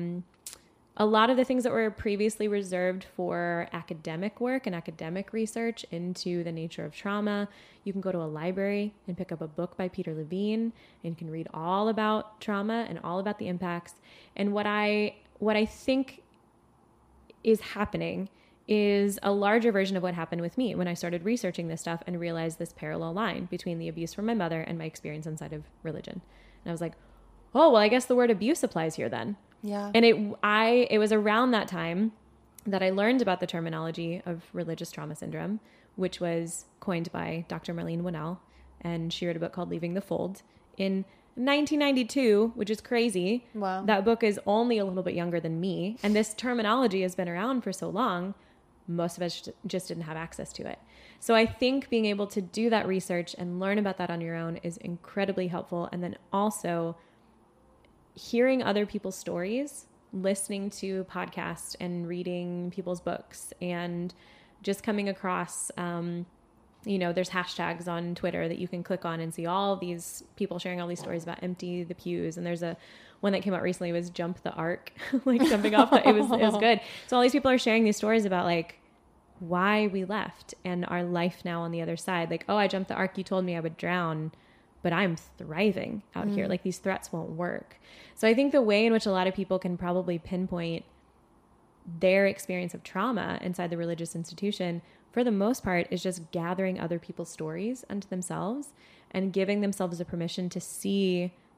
a lot of the things that were previously reserved for academic work and academic research into the nature of trauma, you can go to a library and pick up a book by Peter Levine and you can read all about trauma and all about the impacts. And what I think is happening is a larger version of what happened with me when I started researching this stuff and realized this parallel line between the abuse from my mother and my experience inside of religion. And I was like, oh, well, I guess the word abuse applies here then. Yeah. And it was around that time that I learned about the terminology of religious trauma syndrome, which was coined by Dr. Marlene Winell, and she wrote a book called Leaving the Fold in 1992, which is crazy. Wow. That book is only a little bit younger than me, and this terminology has been around for so long, most of us just didn't have access to it. So I think being able to do that research and learn about that on your own is incredibly helpful. And then also hearing other people's stories, listening to podcasts and reading people's books, and just coming across, there's hashtags on Twitter that you can click on and see all these people sharing all these stories about empty the pews. And there's one that came out recently was Jump the Ark, like jumping off. It was good. So all these people are sharing these stories about like why we left and our life now on the other side. Like, oh, I jumped the ark. You told me I would drown, but I'm thriving out here. Like these threats won't work. So I think the way in which a lot of people can probably pinpoint their experience of trauma inside the religious institution, for the most part, is just gathering other people's stories unto themselves and giving themselves a permission to see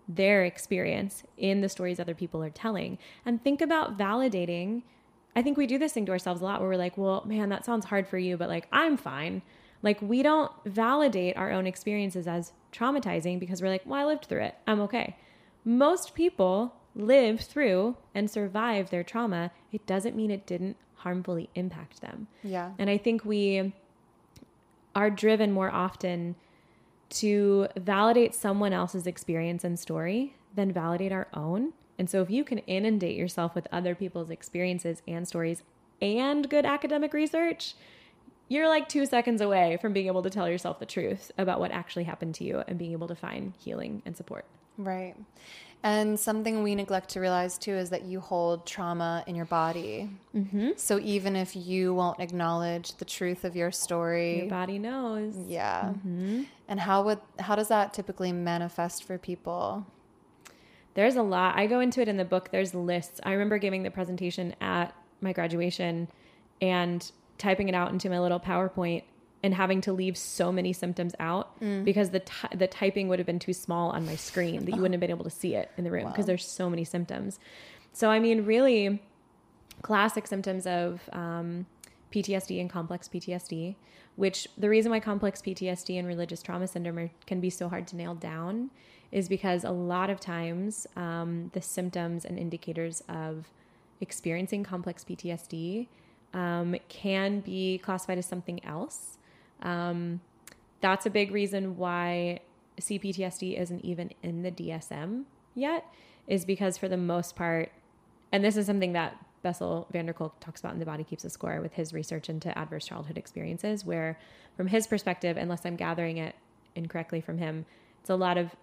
their experience in the stories other people are telling. And think about validating. I think we do this thing to ourselves a lot where we're like, well, man, that sounds hard for you, but like, I'm fine. Like, we don't validate our own experiences as traumatizing because we're like, well, I lived through it. I'm okay. Most people live through and survive their trauma. It doesn't mean it didn't harmfully impact them. Yeah. And I think we are driven more often to validate someone else's experience and story than validate our own. And so if you can inundate yourself with other people's experiences and stories and good academic research, you're like 2 seconds away from being able to tell yourself the truth about what actually happened to you and being able to find healing and support. Right. And something we neglect to realize too is that you hold trauma in your body. Mm-hmm. So even if you won't acknowledge the truth of your story, your body knows. Yeah. Mm-hmm. And how does that typically manifest for people? There's a lot. I go into it in the book. There's lists. I remember giving the presentation at my graduation and typing it out into my little PowerPoint and having to leave so many symptoms out because the typing would have been too small on my screen that you wouldn't have been able to see it in the room because there's so many symptoms. So, I mean, really classic symptoms of PTSD and complex PTSD, which the reason why complex PTSD and religious trauma syndrome can be so hard to nail down is because a lot of times the symptoms and indicators of experiencing complex PTSD can be classified as something else. That's a big reason why CPTSD isn't even in the DSM yet, is because for the most part, and this is something that Bessel van der Kolk talks about in The Body Keeps a Score with his research into adverse childhood experiences, where from his perspective, unless I'm gathering it incorrectly from him, it's a lot of,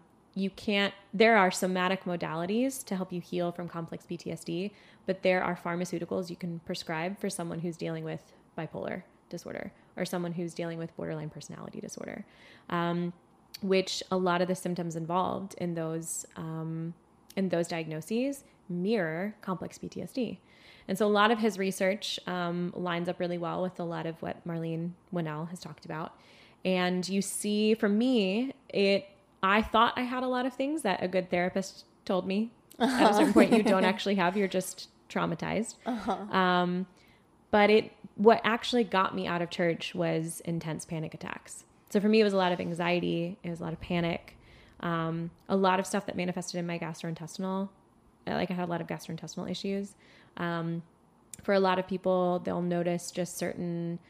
there are somatic modalities to help you heal from complex PTSD, but there are pharmaceuticals you can prescribe for someone who's dealing with bipolar disorder or someone who's dealing with borderline personality disorder, which a lot of the symptoms involved in those diagnoses mirror complex PTSD. And so a lot of his research lines up really well with a lot of what Marlene Winell has talked about. And you see, for me, I thought I had a lot of things that a good therapist told me at a certain point you don't actually have, you're just traumatized. But what actually got me out of church was intense panic attacks. So for me, it was a lot of anxiety. It was a lot of panic. A lot of stuff that manifested in my gastrointestinal. Like I had a lot of gastrointestinal issues. For a lot of people, they'll notice just certain,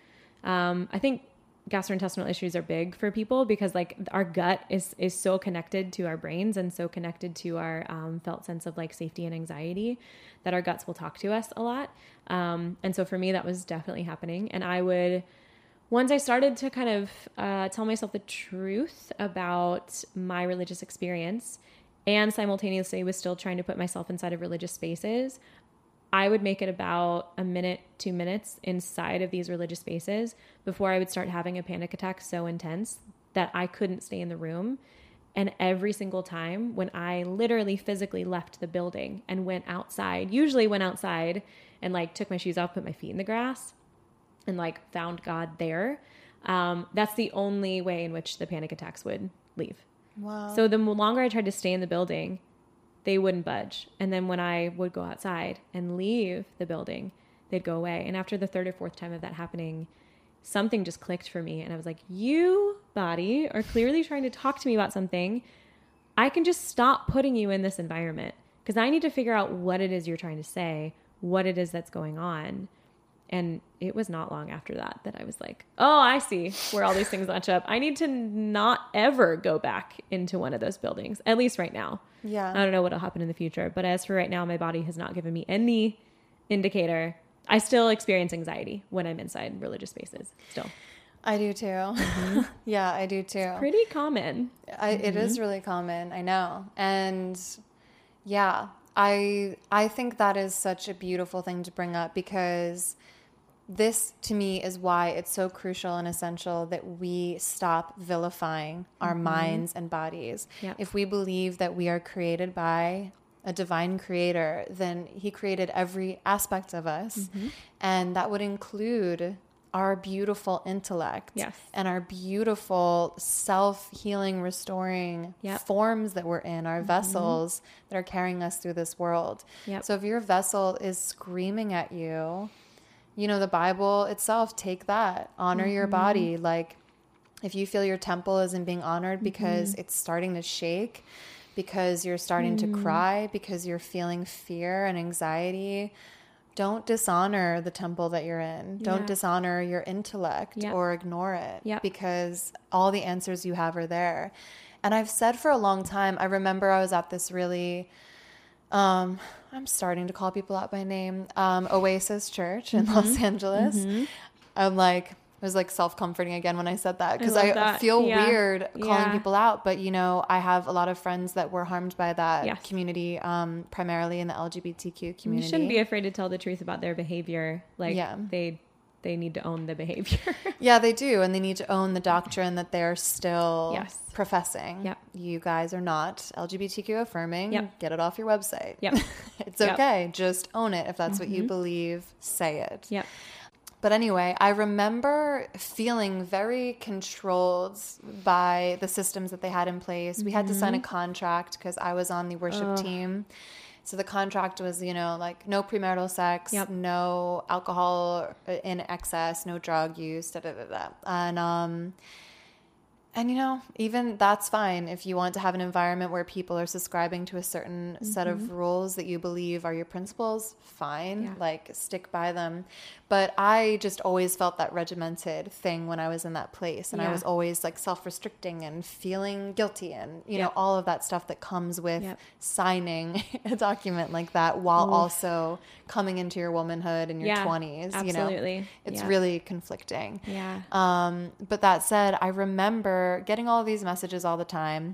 I think gastrointestinal issues are big for people because like our gut is so connected to our brains and so connected to our felt sense of like safety and anxiety that our guts will talk to us a lot. And so for me, that was definitely happening. And once I started to kind of tell myself the truth about my religious experience and simultaneously was still trying to put myself inside of religious spaces, I would make it about a minute, 2 minutes inside of these religious spaces before I would start having a panic attack so intense that I couldn't stay in the room. And every single time when I literally physically left the building and went outside, usually went outside and like took my shoes off, put my feet in the grass and like found God there. That's the only way in which the panic attacks would leave. Wow. So the longer I tried to stay in the building, they wouldn't budge. And then when I would go outside and leave the building, they'd go away. And after the third or fourth time of that happening, something just clicked for me. And I was like, you, body, are clearly trying to talk to me about something. I can just stop putting you in this environment because I need to figure out what it is you're trying to say, what it is that's going on. And it was not long after that I was like, oh, I see where all these things match up. I need to not ever go back into one of those buildings, at least right now. Yeah. I don't know what will happen in the future. But as for right now, my body has not given me any indicator. I still experience anxiety when I'm inside religious spaces still. I do too. Mm-hmm. Yeah, I do too. It's pretty common. It is really common. I know. And yeah, I think that is such a beautiful thing to bring up because this, to me, is why it's so crucial and essential that we stop vilifying our minds and bodies. Yep. If we believe that we are created by a divine creator, then he created every aspect of us. Mm-hmm. And that would include our beautiful intellect Yes. and our beautiful self-healing, restoring Yep. forms that we're in, our vessels that are carrying us through this world. Yep. So if your vessel is screaming at you, you know, the Bible itself, take that, honor your body. Like if you feel your temple isn't being honored because it's starting to shake, because you're starting to cry, because you're feeling fear and anxiety, don't dishonor the temple that you're in. Don't Yeah. dishonor your intellect Yep. or ignore it Yep. because all the answers you have are there. And I've said for a long time, I remember I was at this really, I'm starting to call people out by name, Oasis Church in Los Angeles. I'm like, it was like self-comforting again when I said that because love I that. feel Yeah. weird calling Yeah. people out. But, you know, I have a lot of friends that were harmed by that Yes. community, primarily in the LGBTQ You community. shouldn't be afraid to tell the truth about their behavior. Like Yeah. they need to own the behavior. Yeah, they do. And they need to own the doctrine that they're still Yes. professing. Yep. You guys are not LGBTQ affirming. Yep. Get it off your website. Yep. It's Yep. okay. Just own it. If that's what you believe, say it. Yep. But anyway, I remember feeling very controlled by the systems that they had in place. We had to sign a contract because I was on the worship team. So the contract was, you know, like no premarital sex, Yep. no alcohol in excess, no drug use, da da da da. And, you know, even that's fine if you want to have an environment where people are subscribing to a certain set of rules that you believe are your principles, fine, Yeah. like stick by them. But I just always felt that regimented thing when I was in that place. And I Yeah. was always like self-restricting and feeling guilty and, you know, Yep. all of that stuff that comes with Yep. signing a document like that while also coming into your womanhood in your Yeah, 20s, you know. absolutely. It's Yeah. really conflicting. Yeah. But that said, I remember getting all these messages all the time.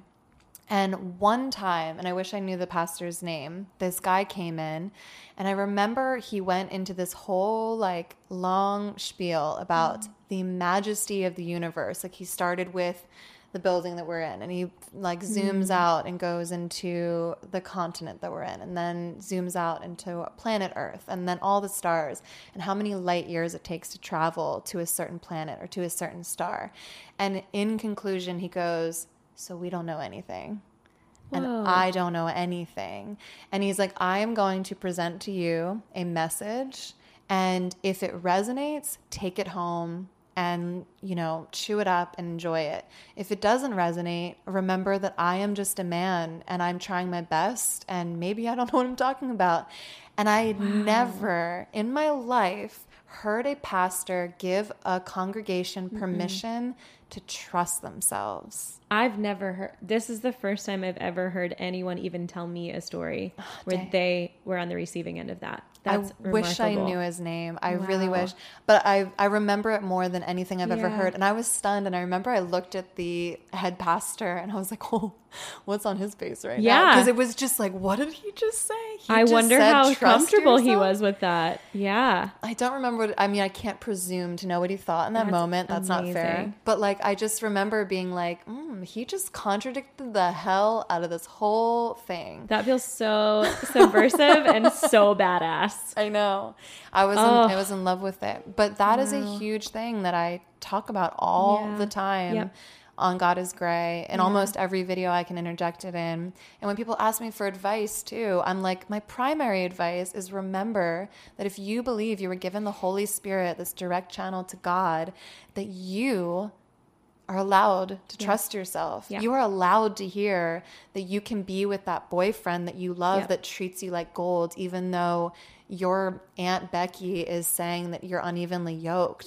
And one time, and I wish I knew the pastor's name, this guy came in, and I remember he went into this whole like long spiel about the majesty of the universe. Like he started with the building that we're in, and he like zooms out and goes into the continent that we're in, and then zooms out into planet Earth, and then all the stars, and how many light years it takes to travel to a certain planet or to a certain star. And in conclusion, he goes, so we don't know anything. And Whoa. I don't know anything. And he's like, I am going to present to you a message. And if it resonates, take it home and, you know, chew it up and enjoy it. If it doesn't resonate, remember that I am just a man and I'm trying my best. And maybe I don't know what I'm talking about. And I had never in my life heard a pastor give a congregation permission to trust themselves. I've never heard, this is the first time I've ever heard anyone even tell me a story where dang. they were on the receiving end of that. That's I wish I remarkable. knew his name. I really Wow. wish. But I remember it more than anything I've ever Yeah. heard. And I was stunned. And I remember I looked at the head pastor and I was like, oh, what's on his face right now? Yeah. Because it was just like, what did he just say? He I just wonder said, how "Trust comfortable he yourself?" was with that. Yeah. I don't remember what, I mean, I can't presume to know what he thought in that That's moment. That's not fair. amazing. But like, I just remember being like, he just contradicted the hell out of this whole thing. That feels so subversive and so badass. I know. I was in love with it. But that is a huge thing that I talk about all Yeah. the time Yep. on God is Gray. In almost every video I can interject it in. And when people ask me for advice too, I'm like, my primary advice is remember that if you believe you were given the Holy Spirit, this direct channel to God, that you are allowed to trust yourself. Yeah. You are allowed to hear that you can be with that boyfriend that you love Yeah. that treats you like gold, even though your Aunt Becky is saying that you're unevenly yoked.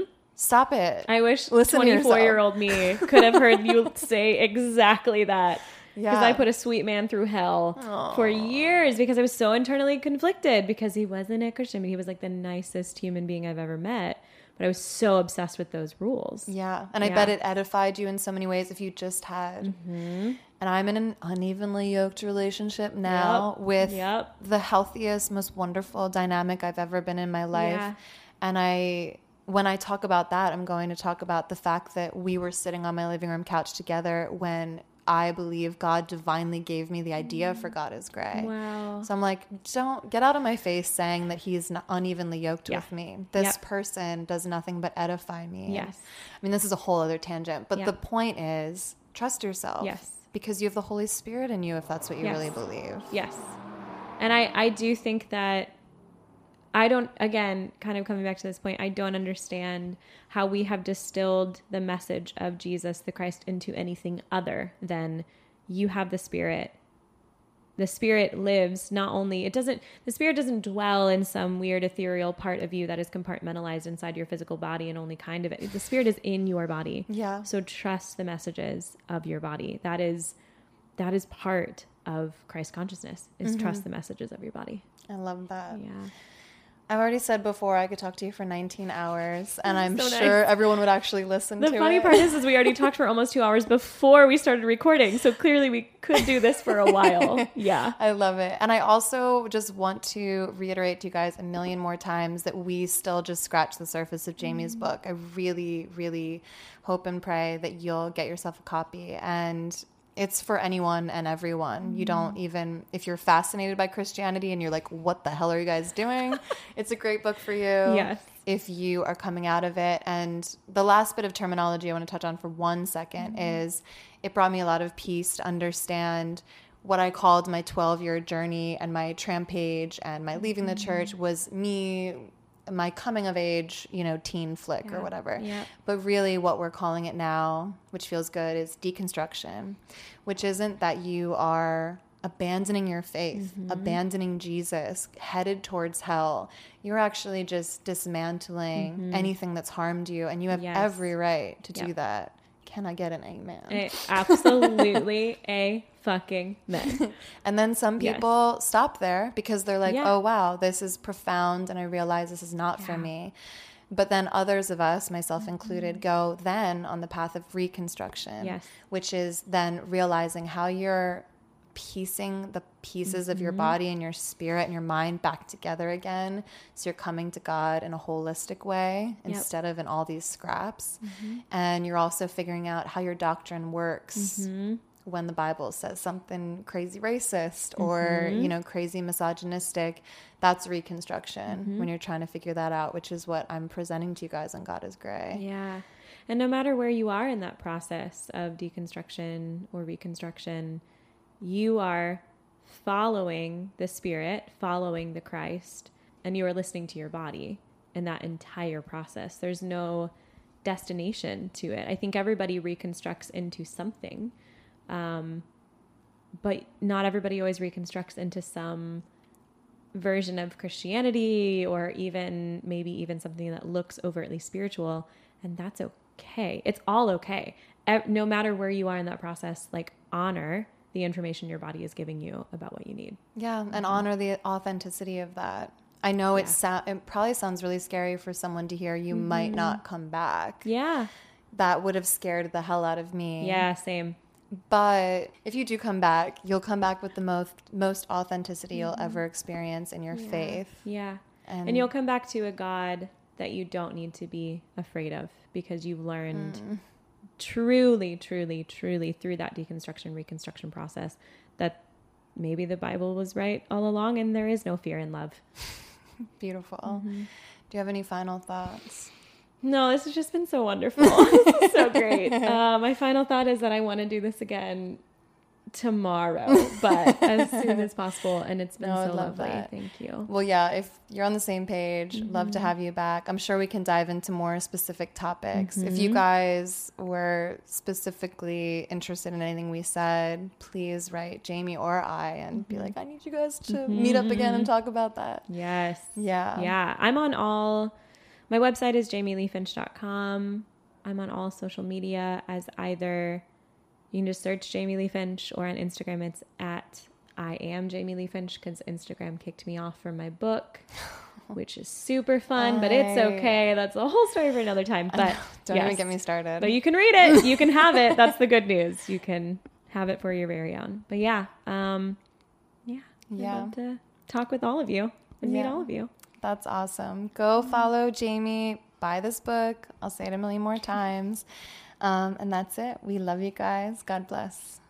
Stop it. I wish Listen to yourself. 24-year-old me could have heard you say exactly that. Because Yeah. I put a sweet man through hell for years because I was so internally conflicted because he wasn't a Christian, but he was like the nicest human being I've ever met. But I was so obsessed with those rules. Yeah. And I Yeah. bet it edified you in so many ways if you just had. And I'm in an unevenly yoked relationship now Yep. with Yep. the healthiest, most wonderful dynamic I've ever been in my life. Yeah. And when I talk about that, I'm going to talk about the fact that we were sitting on my living room couch together when I believe God divinely gave me the idea for God is Gray. Wow. So I'm like, don't get out of my face saying that he's not unevenly yoked with me. This person does nothing but edify me. Yes. I mean, this is a whole other tangent, but Yep. the point is trust yourself. Yes. Because you have the Holy Spirit in you if that's what you Yes. really believe. Yes. And I do think that I don't, again, kind of coming back to this point, I don't understand how we have distilled the message of Jesus the Christ into anything other than you have the Spirit. The Spirit lives not only, the Spirit doesn't dwell in some weird ethereal part of you that is compartmentalized inside your physical body and only kind of it. The Spirit is in your body. Yeah. So trust the messages of your body. That is part of Christ consciousness, is trust the messages of your body. I love that. Yeah. I've already said before I could talk to you for 19 hours, and I'm So sure nice. everyone would actually listen to it. The funny part is we already talked for almost 2 hours before we started recording. So clearly we could do this for a while. Yeah. I love it. And I also just want to reiterate to you guys a million more times that we still just scratch the surface of Jamie's book. I really, really hope and pray that you'll get yourself a copy. And it's for anyone and everyone. You don't even, if you're fascinated by Christianity and you're like, what the hell are you guys doing? It's a great book for you. Yes. If you are coming out of it. And the last bit of terminology I want to touch on for 1 second is it brought me a lot of peace to understand what I called my 12-year journey and my trampage and my leaving the church was me, my coming of age, teen flick or whatever. Yeah. But really what we're calling it now, which feels good, is deconstruction, which isn't that you are abandoning your faith, abandoning Jesus, headed towards hell. You're actually just dismantling anything that's harmed you, and you have every right to do that. Can I get an amen? Absolutely a fucking man. And then some people stop there because they're like, oh, wow, this is profound, and I realize this is not for me. But then others of us, myself included, go then on the path of reconstruction, which is then realizing how you're piecing the pieces of your body and your spirit and your mind back together again. So you're coming to God in a holistic way instead of in all these scraps. And you're also figuring out how your doctrine works when the Bible says something crazy racist or, crazy misogynistic. That's reconstruction when you're trying to figure that out, which is what I'm presenting to you guys on God is Gray. Yeah. And no matter where you are in that process of deconstruction or reconstruction, you are following the Spirit, following the Christ, and you are listening to your body in that entire process. There's no destination to it. I think everybody reconstructs into something, but not everybody always reconstructs into some version of Christianity or even maybe even something that looks overtly spiritual, and that's okay. It's all okay. No matter where you are in that process, like honor the information your body is giving you about what you need. Yeah, and honor the authenticity of that. I know it probably sounds really scary for someone to hear you might not come back. Yeah. That would have scared the hell out of me. Yeah, same. But if you do come back, you'll come back with the most authenticity you'll ever experience in your faith. Yeah. And you'll come back to a God that you don't need to be afraid of because you've learned truly, truly, truly through that deconstruction, reconstruction process that maybe the Bible was right all along and there is no fear in love. Beautiful. Do you have any final thoughts? No, this has just been so wonderful. This is so great. My final thought is that I want to do this again tomorrow, but as soon as possible. And it's been so lovely. Thank you. Well, yeah, if you're on the same page, love to have you back. I'm sure we can dive into more specific topics. If you guys were specifically interested in anything we said, please write Jamie or I and be like, I need you guys to meet up again and talk about that. Yes. Yeah. Yeah. I'm on my website is jamieleefinch.com. I'm on all social media as either, you can just search Jamie Lee Finch, or on Instagram it's at I am Jamie Lee Finch, because Instagram kicked me off from my book, which is super fun, but it's okay. That's a whole story for another time. But don't even get me started. But you can read it. You can have it. That's the good news. You can have it for your very own. But yeah. I'd love to talk with all of you and meet all of you. That's awesome. Go follow Jamie. Buy this book. I'll say it a million more times. And that's it. We love you guys. God bless.